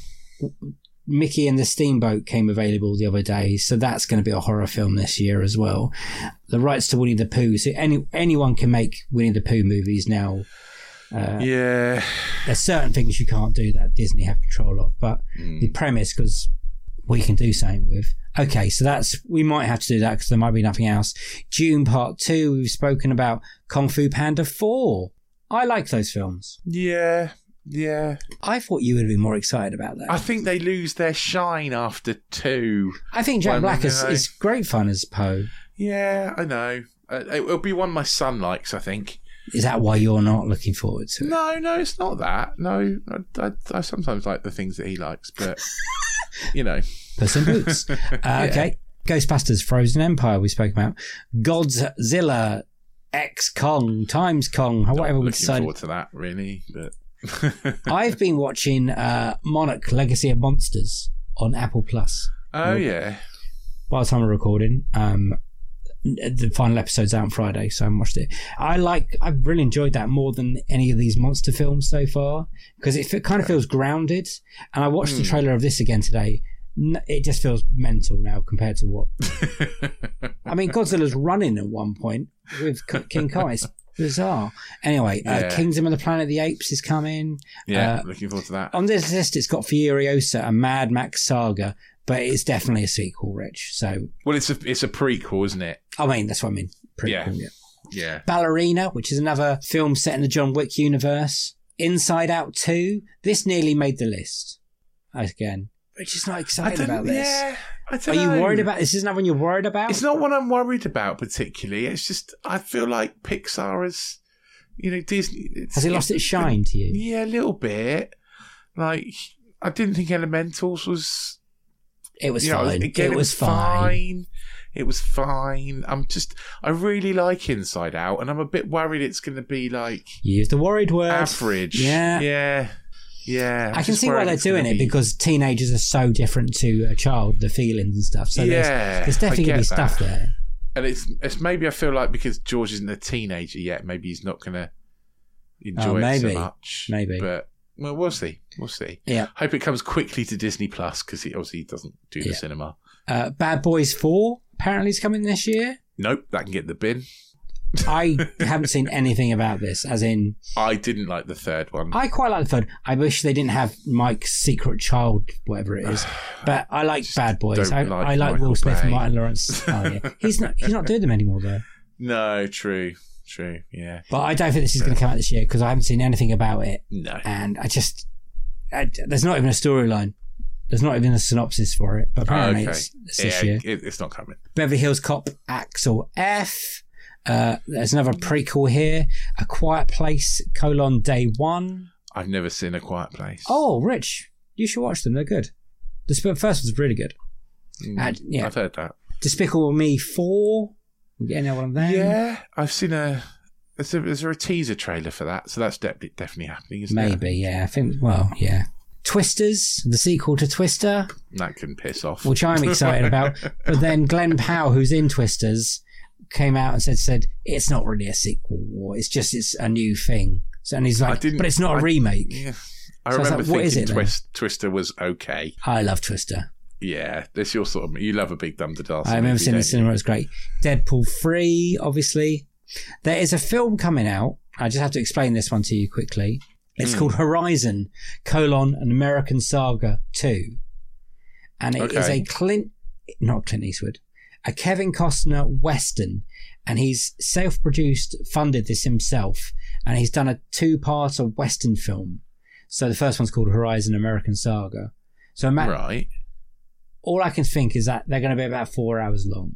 Mickey and the Steamboat came available the other day, so that's going to be a horror film this year as well. The rights to Winnie the Pooh, so any anyone can make Winnie the Pooh movies now. Uh, yeah. There's certain things you can't do that Disney have control of, but mm. the premise, because we can do something with. Okay, so that's, we might have to do that because there might be nothing else. Dune Part two, we've spoken about. Kung Fu Panda four. I like those films. Yeah, yeah. I thought you would have been more excited about that. I think they lose their shine after two. I think Jack Black is, is great fun as Poe. Yeah, I know. Uh, it'll be one my son likes, I think. Is that why you're not looking forward to it? No, no, it's not that. No, I, I, I sometimes like the things that he likes, but, you know. Puss in Boots. Uh, yeah. Okay. Ghostbusters Frozen Empire we spoke about. Godzilla X Kong times Kong, whatever we decided. Looking forward to that, really. But I've been watching uh, Monarch Legacy of Monsters on Apple Plus. Oh, yeah. By the time we're recording, um, the final episode's out on Friday, so I haven't watched it. I like, I've really enjoyed that more than any of these monster films so far, because it, it kind of feels grounded. And I watched mm. the trailer of this again today. It just feels mental now compared to what. I mean, Godzilla's running at one point with King Kong. It's bizarre. Anyway, yeah. uh, Kingdom of the Planet of the Apes is coming. Yeah, uh, looking forward to that. On this list, it's got Furiosa and Mad Max Saga, but it's definitely a sequel, Rich. So, well, it's a it's a prequel, isn't it? I mean, that's what I mean. Prequel, yeah. yeah. Yeah. Ballerina, which is another film set in the John Wick universe. Inside Out two. This nearly made the list. Again. Rich is not excited about this. Yeah, I don't Are know. you worried about this? Is not one you're worried about? It's not one I'm worried about particularly. It's just I feel like Pixar is, you know, Disney. Has it lost its shine to you? Yeah, a little bit. Like I didn't think Elementals was. It was you know, fine. Again, it, it was, was fine. fine. It was fine. I'm just, I really like Inside Out, and I'm a bit worried it's going to be like. Use the worried word. Average. Yeah. Yeah. Yeah, I can see why they're doing it be... because teenagers are so different to a child, the feelings and stuff. So yeah, there's, there's definitely going to be that. stuff there. And it's it's maybe I feel like because George isn't a teenager yet, maybe he's not going to enjoy oh, maybe. it so much. Maybe, but well, we'll see. We'll see. Yeah. Hope it comes quickly to Disney Plus because he obviously doesn't do the yeah. cinema. Uh, Bad Boys four apparently is coming this year. Nope, that can get in the bin. I haven't seen anything about this, as in... I didn't like the third one. I quite like the third. I wish they didn't have Mike's secret child, whatever it is. But I like Bad Boys. I, like I like Michael Will Smith Bay. and Martin Lawrence. Oh, yeah. He's not He's not doing them anymore, though. No, true, true, yeah. But I don't think this is going to come out this year because I haven't seen anything about it. No. And I just, I, there's not even a storyline. There's not even a synopsis for it. But apparently okay. it's, it's yeah, this year. It, it's not coming. Beverly Hills Cop Axel F. Uh, there's another prequel here. A Quiet Place, colon, Day One. I've never seen A Quiet Place. Oh, Rich, you should watch them. They're good. The first was really good. Mm, and, yeah. I've heard that. Despicable Me four. We're getting one of them. Yeah, I've seen a... Is there, is there a teaser trailer for that? So that's de- definitely happening, isn't Maybe, it? yeah. I think, well, yeah. Twisters, the sequel to Twister. That can piss off. Which I'm excited about. But then Glenn Powell, who's in Twisters, came out and said, said it's not really a sequel. Or it's just it's a new thing. So, and he's like, but it's not a I, remake. Yeah. I so remember I was like, what is thinking it, Twist, Twister was okay. I love Twister. Yeah, this your sort of... You love a big Dumb to Darcy I remember movie, seeing it in the don't cinema. you? It was great. Deadpool three, obviously. There is a film coming out. I just have to explain this one to you quickly. It's Mm. called Horizon, colon, an American Saga two. And it is Okay. a Clint... Not Clint Eastwood. A Kevin Costner Western. And he's self-produced, funded this himself. And he's done a two-parter Western film. So the first one's called Horizon, American Saga. So imagine... Right. All I can think is that they're going to be about four hours long.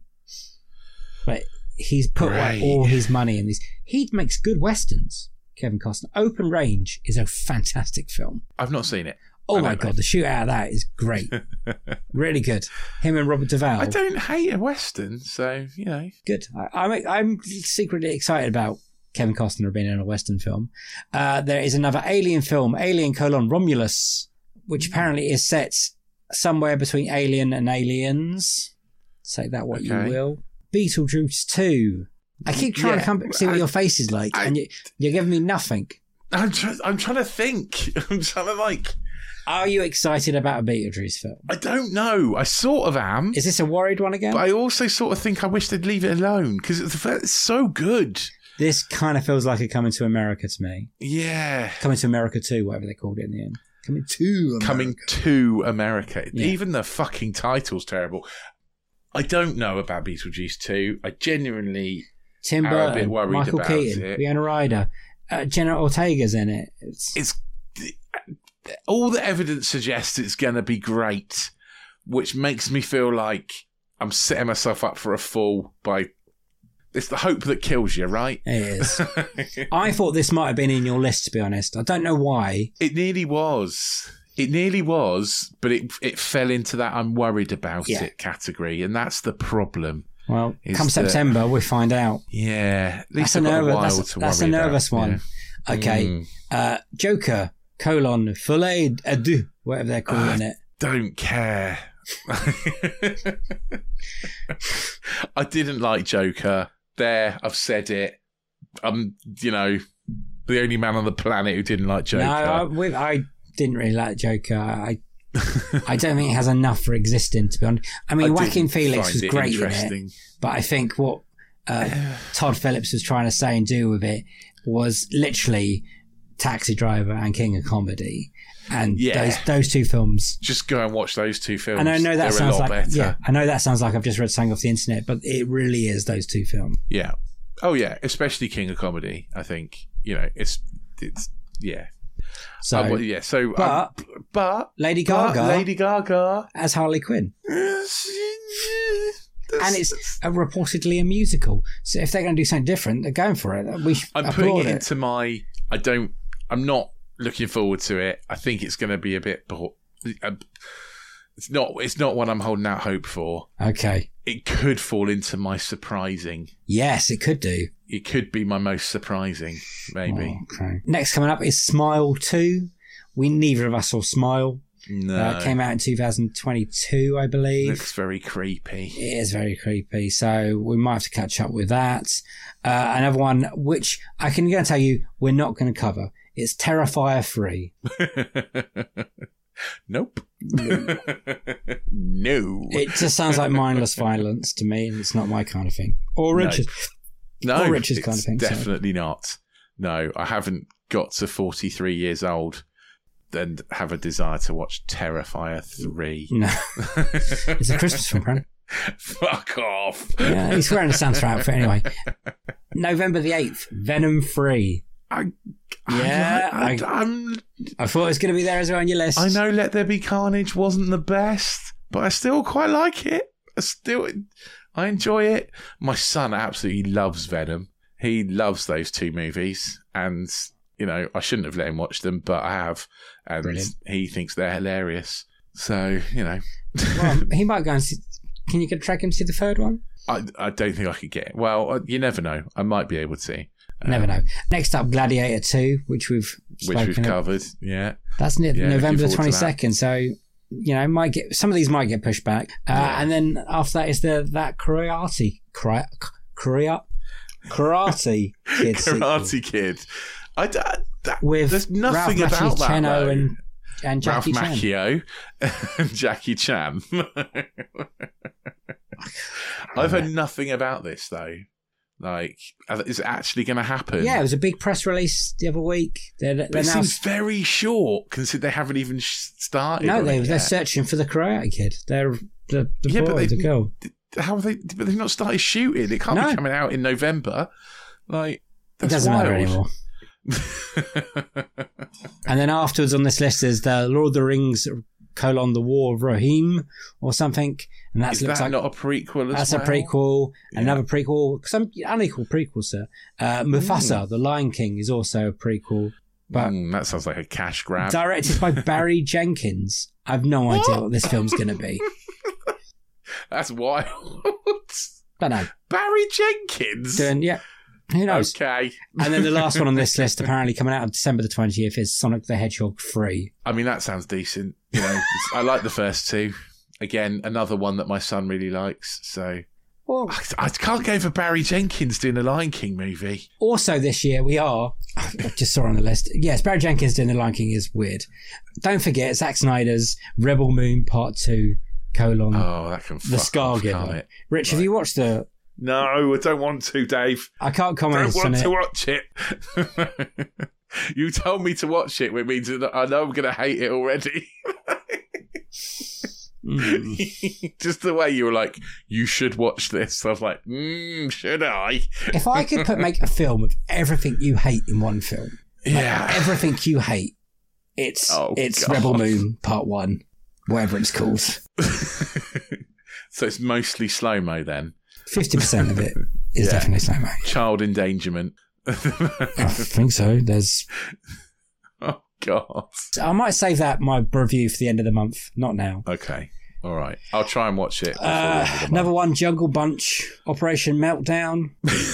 But he's put like, Great. all his money in these. He makes good westerns, Kevin Costner. Open Range is a fantastic film. I've not seen it. Oh I my don't God, know. the shoot out of that is great. Really good. Him and Robert Duvall. I don't hate a Western, so, you know. Good. I, I'm, I'm secretly excited about Kevin Costner being in a Western film. Uh, there is another Alien film, Alien colon Romulus, which apparently is set somewhere between Alien and Aliens. Say that what Okay. you will. Beetlejuice two. I keep trying Yeah, to come see what I- your face is like, I- and you, you're giving me nothing. I'm, try- I'm trying to think. I'm trying to, like... Are you excited about a Beetlejuice film? I don't know. I sort of am. Is this a worried one again? But I also sort of think I wish they'd leave it alone because it's, it's so good. This kind of feels like a Coming to America to me. Yeah. Coming to America two, whatever they called it in the end. Coming to America. Coming to America. Yeah. Even the fucking title's terrible. I don't know about Beetlejuice two. I genuinely... Tim I'm a bit Burton, worried Michael about Keaton, it. Winona Ryder, uh, Jenna Ortega's in it. It's, It's... All the evidence suggests it's going to be great, which makes me feel like I'm setting myself up for a fall by... It's the hope that kills you, right? it is. I thought this might have been in your list, to be honest. I don't know why. It nearly was. It nearly was, but it it fell into that I'm worried about Yeah. it category, and that's the problem. Well, Is come that- September, we'll find out. Yeah, at That's least a, I've got a nervous, while that's, to that's a worry nervous about, one. yeah. Okay. Mm. Uh, Joker, colon, Folie à deux, whatever they're calling it. Don't care. I didn't like Joker. There, I've said it. I'm, you know, the only man on the planet who didn't like Joker. No, I, we, I didn't really like Joker. I I don't think it has enough for existing, to be honest. I mean, I Joaquin didn't Phoenix find was it great in it, interesting. but I think what uh, Todd Phillips was trying to say and do with it was literally Taxi Driver and King of Comedy. And Yeah. those those two films. Just go and watch those two films. And I know that They're sounds a lot like better. yeah, I know that sounds like I've just read something off the internet, but it really is those two films. Yeah. Oh yeah, especially King of Comedy. I think you know it's it's yeah. So, Uh, well, yeah. So, but um, but Lady but Gaga Lady Gaga, as Harley Quinn, That's- and it's a, reportedly a musical. So if they're going to do something different, they're going for it. We should I'm putting applaud it it. into my. I don't. I'm not looking forward to it. I think it's going to be a bit. bo- uh, It's not. It's not what I'm holding out hope for. Okay. It could fall into my surprising. Yes, it could do. It could be my most surprising, maybe. Oh, okay. Next coming up is Smile two. We neither of us saw Smile. No, Uh, came out in two thousand twenty-two, I believe. looks very creepy. It is very creepy, so we might have to catch up with that. Uh, another one, which I can go and tell you, we're not going to cover. It's Terrifier three. Nope. No. It just sounds like mindless violence to me, and it's not my kind of thing. Or No. Richard. No, Or Richard's it's kind of thing, so. definitely not. No, I haven't got to forty-three years old. and have a desire to watch Terrifier three. No. It's a Christmas film, Bran. Fuck off. Yeah, he's wearing a Santa outfit anyway. November the eighth, Venom three. I, Yeah, I, I, I- I'm, I thought it was going to be there as well on your list. I know Let There Be Carnage wasn't the best, but I still quite like it. I still, I enjoy it. My son absolutely loves Venom. He loves those two movies, and you know I shouldn't have let him watch them, but I have, and Brilliant. he thinks they're hilarious. So you know, Well, he might go and see. Can you go track him to see the third one? I, I don't think I could get it. Well, you never know. I might be able to. Um, Never know. Next up, Gladiator two, which we've Which we've spoken of. covered. Yeah. That's near Yeah, November the looking twenty forward to that. second. So you know, might get some of these might get pushed back, uh, Yeah. and then after that is the that karate karate karate karate kid sequel Karate Kid. I, d- that, with there's nothing Ralph about Macchio's that. Cheno though. and and Jackie Ralph Chan. Macchio and Jackie Chan. I've heard nothing about this though. Like, is it actually going to happen? Yeah, it was a big press release the other week. They're, they're But it now seems very short considering they haven't even sh- started. no, on they it they're yet. searching for the Karate Kid. They're the the Yeah, but boy, they- the girl. How have they? But they've not started shooting. It can't No. be coming out in November. Like, It that's doesn't matter wild. anymore. And then afterwards on this list is the Lord of the Rings colon the War of Rohirrim or something, and that Is looks that like not a prequel as that's well? a prequel. Yeah. Another prequel, some unequal prequels, sir. Uh, Mufasa, the Lion King, is also a prequel, but Mm, that sounds like a cash grab. directed by Barry Jenkins. I've no idea What? what this film's going to be. That's wild. But no, Barry Jenkins. doing yeah, who knows? Okay. And then the last one on this list, apparently coming out on December the twentieth, is Sonic the Hedgehog three. I mean, that sounds decent. You know, I like the first two. Again, another one that my son really likes. So Well, I, I can't go for Barry Jenkins doing a Lion King movie. also this year we are, I just saw on the list, yes, Barry Jenkins doing the Lion King is weird. Don't forget Zack Snyder's Rebel Moon Part two, colon, Oh, that can the fuck off, Scargiver. can't it? Rich, have Right. you watched the, No, I don't want to, Dave. I can't comment Don't on want it. to watch it. You told me to watch it, which means that I know I'm going to hate it already. Mm. Just the way you were like, you should watch this. I was like, mm, should I? If I could put make a film of everything you hate in one film, like Yeah. everything you hate, it's Oh, it's God. Rebel Moon Part one, whatever it's called. So it's mostly slow mo then. Fifty percent of it is Yeah. definitely slow mo. Child endangerment. I think so. There's. Oh, God. I might save that my review for the end of the month. Not now. Okay. All right. I'll try and watch it. before the Uh, end of the another month. one, Jungle Bunch, Operation Meltdown.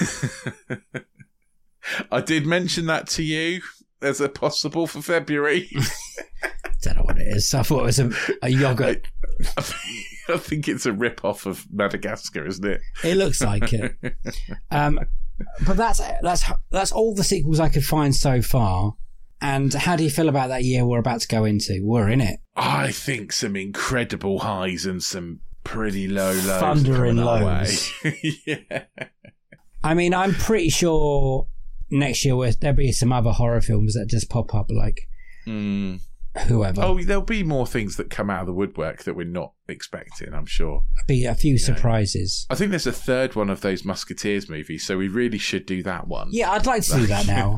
I did mention that to you as a possible for February. Don't know what it is. I thought it was a, a yogurt. I think it's a rip-off of Madagascar, isn't it? It looks like it. Um, but that's that's that's all the sequels I could find so far. And how do you feel about that year we're about to go into? We're in it. I think some incredible highs and some pretty low lows. are Thundering coming our lows. way. Yeah. I mean, I'm pretty sure next year we're- there'll be some other horror films that just pop up, like Mm. whoever. Oh, there'll be more things that come out of the woodwork that we're not expecting, I'm sure. Be a few surprises. I think there's a third one of those Musketeers movies, so we really should do that one. Yeah, I'd like to do that now.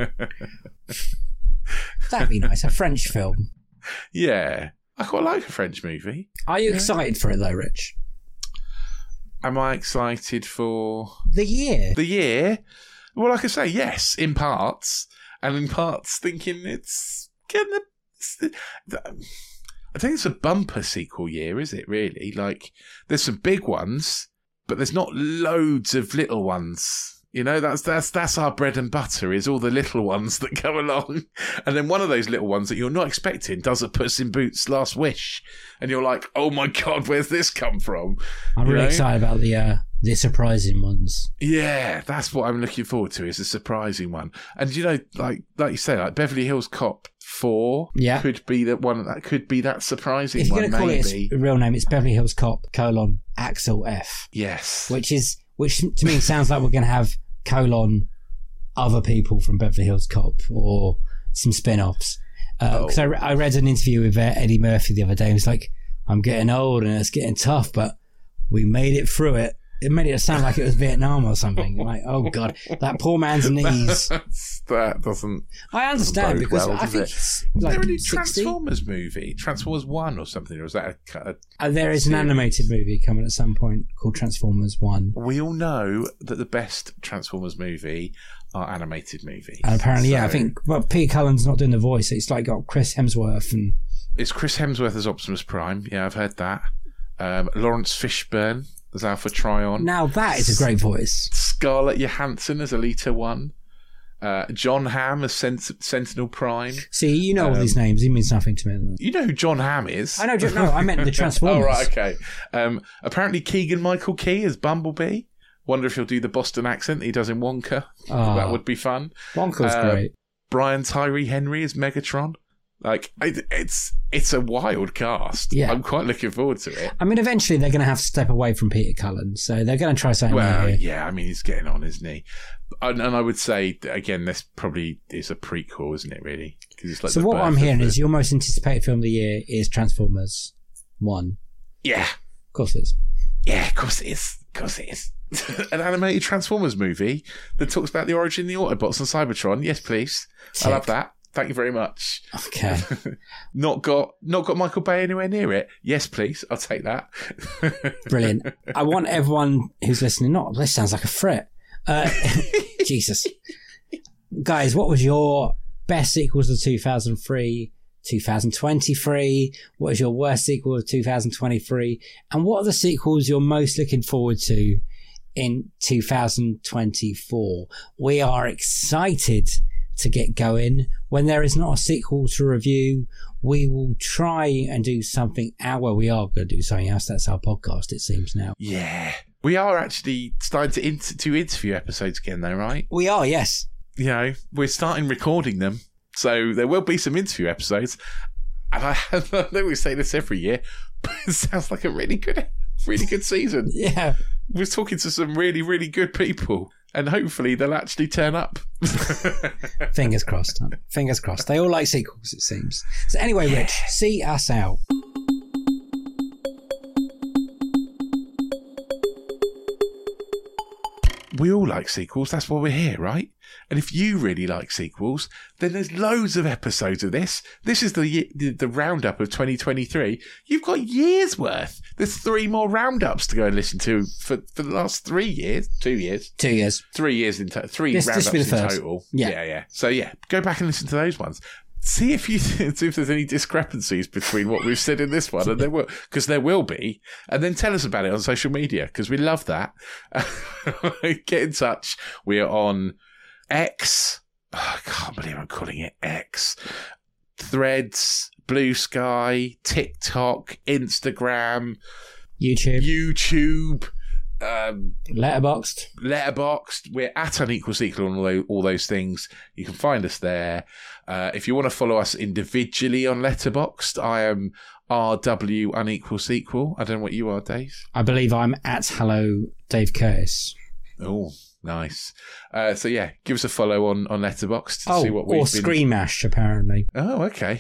That'd be nice. A French film. Yeah. I quite like a French movie. Are you excited for it though, Rich? Am I excited for The year. the year? Well, like I say, yes, in parts. And in parts thinking it's gonna... I think it's a bumper sequel year, is it, really? Like, there's some big ones, but there's not loads of little ones. You know, that's that's that's our bread and butter, is all the little ones that come along. And then one of those little ones that you're not expecting does a Puss in Boots Last Wish. And you're like, oh my God, where's this come from? I'm You really know? excited about the uh, the surprising ones. Yeah, that's what I'm looking forward to, is a surprising one. And, you know, like like you say, like Beverly Hills Cop four Yeah. could be that one, that could be that surprising If you're one, going to call maybe. it its real name, it's Beverly Hills Cop colon Axel F, Yes. which is which to me sounds like we're going to have colon other people from Beverly Hills Cop or some spin-offs. Because uh, oh. I, I read an interview with uh, Eddie Murphy the other day. He was like, I'm getting old and it's getting tough, but we made it through it. It made it sound like it was Vietnam or something. Like, oh God, that poor man's knees. That doesn't. I understand doesn't because well, I think it? it's Is like there any sixty? Transformers movie, Transformers One or something, or is that a? a uh, there is series? An animated movie coming at some point called Transformers One. We all know that the best Transformers movie are animated movies. And apparently, so, yeah, I think well, Peter Cullen's not doing the voice. It's like got Chris Hemsworth and. It's Chris Hemsworth as Optimus Prime. Yeah, I've heard that. Um, Lawrence Fishburne as Alpha Trion. Now that is a great voice. Scarlett Johansson as Alita One. Uh, John Hamm as Sent- Sentinel Prime. See, you know um, all these names. He means nothing to me. You know who John Hamm is? I know. No, I meant the Transformers. Oh, right, okay. Um, apparently, Keegan-Michael Key as Bumblebee. Wonder if he'll do the Boston accent he does in Wonka. Oh, that would be fun. Wonka's uh, great. Brian Tyree Henry as Megatron. Like, it's it's a wild cast. Yeah. I'm quite looking forward to it. I mean, eventually they're going to have to step away from Peter Cullen, so they're going to try something well, new. Yeah, I mean, he's getting on, isn't he? And, and I would say, again, this probably is a prequel, isn't it, really? It's like so what I'm hearing the... is your most anticipated film of the year is Transformers One. Yeah. Of course it is. Yeah, of course it is. Of course it is. An animated Transformers movie that talks about the origin of the Autobots and Cybertron. Yes, please. Tick. I love that. Thank you very much. Okay. not got not got Michael Bay anywhere near it. Yes, please. I'll take that. Brilliant. I want everyone who's listening. Not this sounds like a threat. Uh, Jesus, guys, what was your best sequels of two thousand three, two thousand twenty-three? What was your worst sequel of two thousand twenty-three? And what are the sequels you're most looking forward to in two thousand twenty-four? We are excited to get going. When there is not a sequel to review, we will try and do something. Ah, well, we are going to do something else. That's our podcast, it seems now. Yeah. We are actually starting to inter- to interview episodes again, though, right? We are, yes. You know, we're starting recording them. So there will be some interview episodes. And I, I know we say this every year, but it sounds like a really good, really good season. Yeah. We're talking to some really, really good people. And hopefully they'll actually turn up. Fingers crossed. Fingers crossed. They all like sequels, it seems. So anyway, yeah. Rich, see us out. We all like sequels. That's why we're here, right? And if you really like sequels, then there's loads of episodes of this. This is the the, the roundup of twenty twenty-three. You've got years worth. There's three more roundups to go and listen to for, for the last three years, two years, two years, three years in to- three this, roundups this in first. total. Yeah, yeah, yeah. So yeah, go back and listen to those ones. See if you see if there's any discrepancies between what we've said in this one, and there will, because there will be, and then tell us about it on social media because we love that. Get in touch. We are on X. Oh, I can't believe I'm calling it X. Threads, Blue Sky, TikTok, Instagram, YouTube, YouTube. Um, Letterboxd. Letterboxd. We're at Unequal Sequel on all those, all those things. You can find us there. Uh, if you want to follow us individually on Letterboxd, I am R W Unequal Sequel. I don't know what you are, Dave. I believe I'm at Hello Dave Curtis. Oh, nice. Uh, so yeah, give us a follow on, on Letterboxd to oh, see what we've or been... Screamash, apparently. Oh, okay.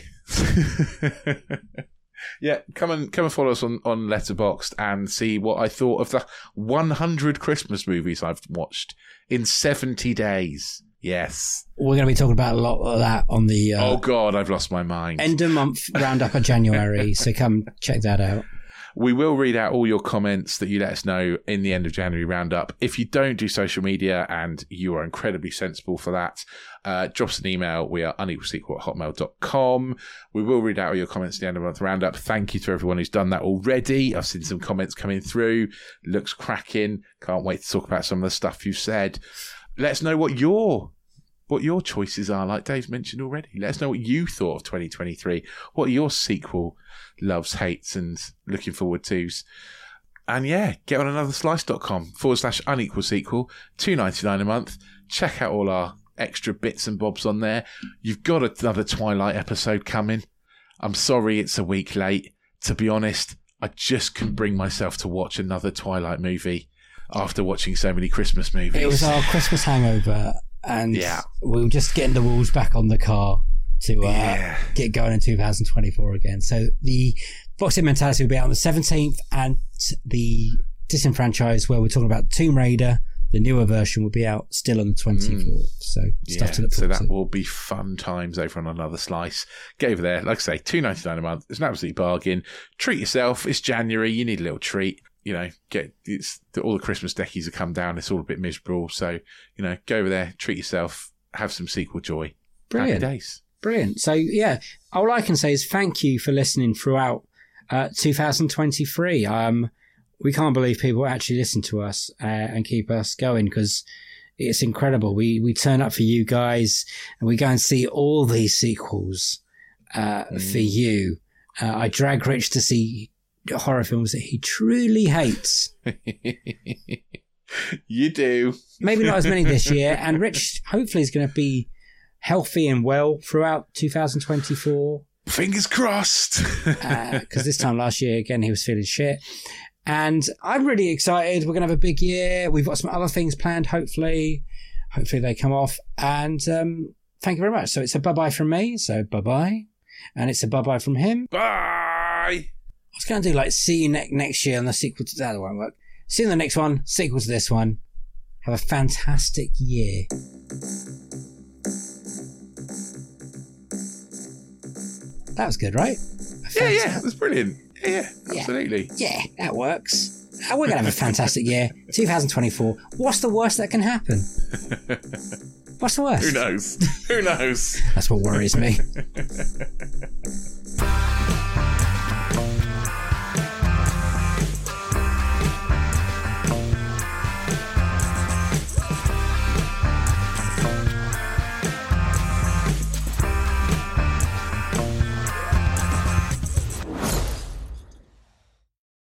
Yeah, come and come and follow us on, on Letterboxd and see what I thought of the one hundred Christmas movies I've watched in seventy days. Yes. We're going to be talking about a lot of that on the... Uh, oh, God, I've lost my mind. End of month roundup of January, so come check that out. We will read out all your comments that you let us know in the end of January roundup. If you don't do social media and you are incredibly sensible for that, uh, drop us an email. We are unequal sequel at hotmail dot com. We will read out all your comments at the end of the month roundup. Thank you to everyone who's done that already. I've seen some comments coming through. Looks cracking. Can't wait to talk about some of the stuff you've said. Let us know what your what your choices are, like Dave mentioned already. Let us know what you thought of twenty twenty-three. What are your sequel loves, hates, and looking forward to's? And yeah, get on another slice.com forward slash unequal sequel, two ninety-nine a month. Check out all our extra bits and bobs on there. You've got another Twilight episode coming. I'm sorry it's a week late. To be honest, I just couldn't bring myself to watch another Twilight movie after watching so many Christmas movies. It was our Christmas hangover, and yeah. we were just getting the wheels back on the car to uh, Yeah. get going in two thousand twenty-four again. So the Boxing Mentality will be out on the seventeenth, and the Disenfranchised, where we're talking about Tomb Raider, the newer version, will be out still on the twenty-fourth. Mm. So stuff yeah, to look so forward that to. will be fun times over on Another Slice. Get over there. Like I say, two ninety-nine a month. It's an absolute bargain. Treat yourself. It's January. You need a little treat. You know, get it's all the Christmas deckies have come down. It's all a bit miserable. So, you know, go over there, treat yourself, have some sequel joy. Brilliant. Happy days. Brilliant. So, yeah, all I can say is thank you for listening throughout uh, two thousand twenty-three. Um, we can't believe people actually listen to us uh, and keep us going, because it's incredible. We we turn up for you guys and we go and see all these sequels uh, mm. for you. Uh, I drag Rich to see horror films that he truly hates. You do. Maybe not as many this year. And Rich hopefully is going to be healthy and well throughout two thousand twenty-four. Fingers crossed. Because uh, this time last year, again, he was feeling shit. And I'm really excited. We're going to have a big year. We've got some other things planned, hopefully. Hopefully they come off. And um, thank you very much. So it's a bye-bye from me. So bye-bye. And it's a bye-bye from him. Bye. I was going to do like see you ne- next year on the sequel to that. That won't work. See you in the next one. Sequel to this one. Have a fantastic year. That was good, right? Yeah, yeah. That was brilliant. Yeah, yeah, absolutely. Yeah, yeah, that works. Uh, we're going to have a fantastic year. twenty twenty-four. What's the worst that can happen? What's the worst? Who knows? Who knows? That's what worries me.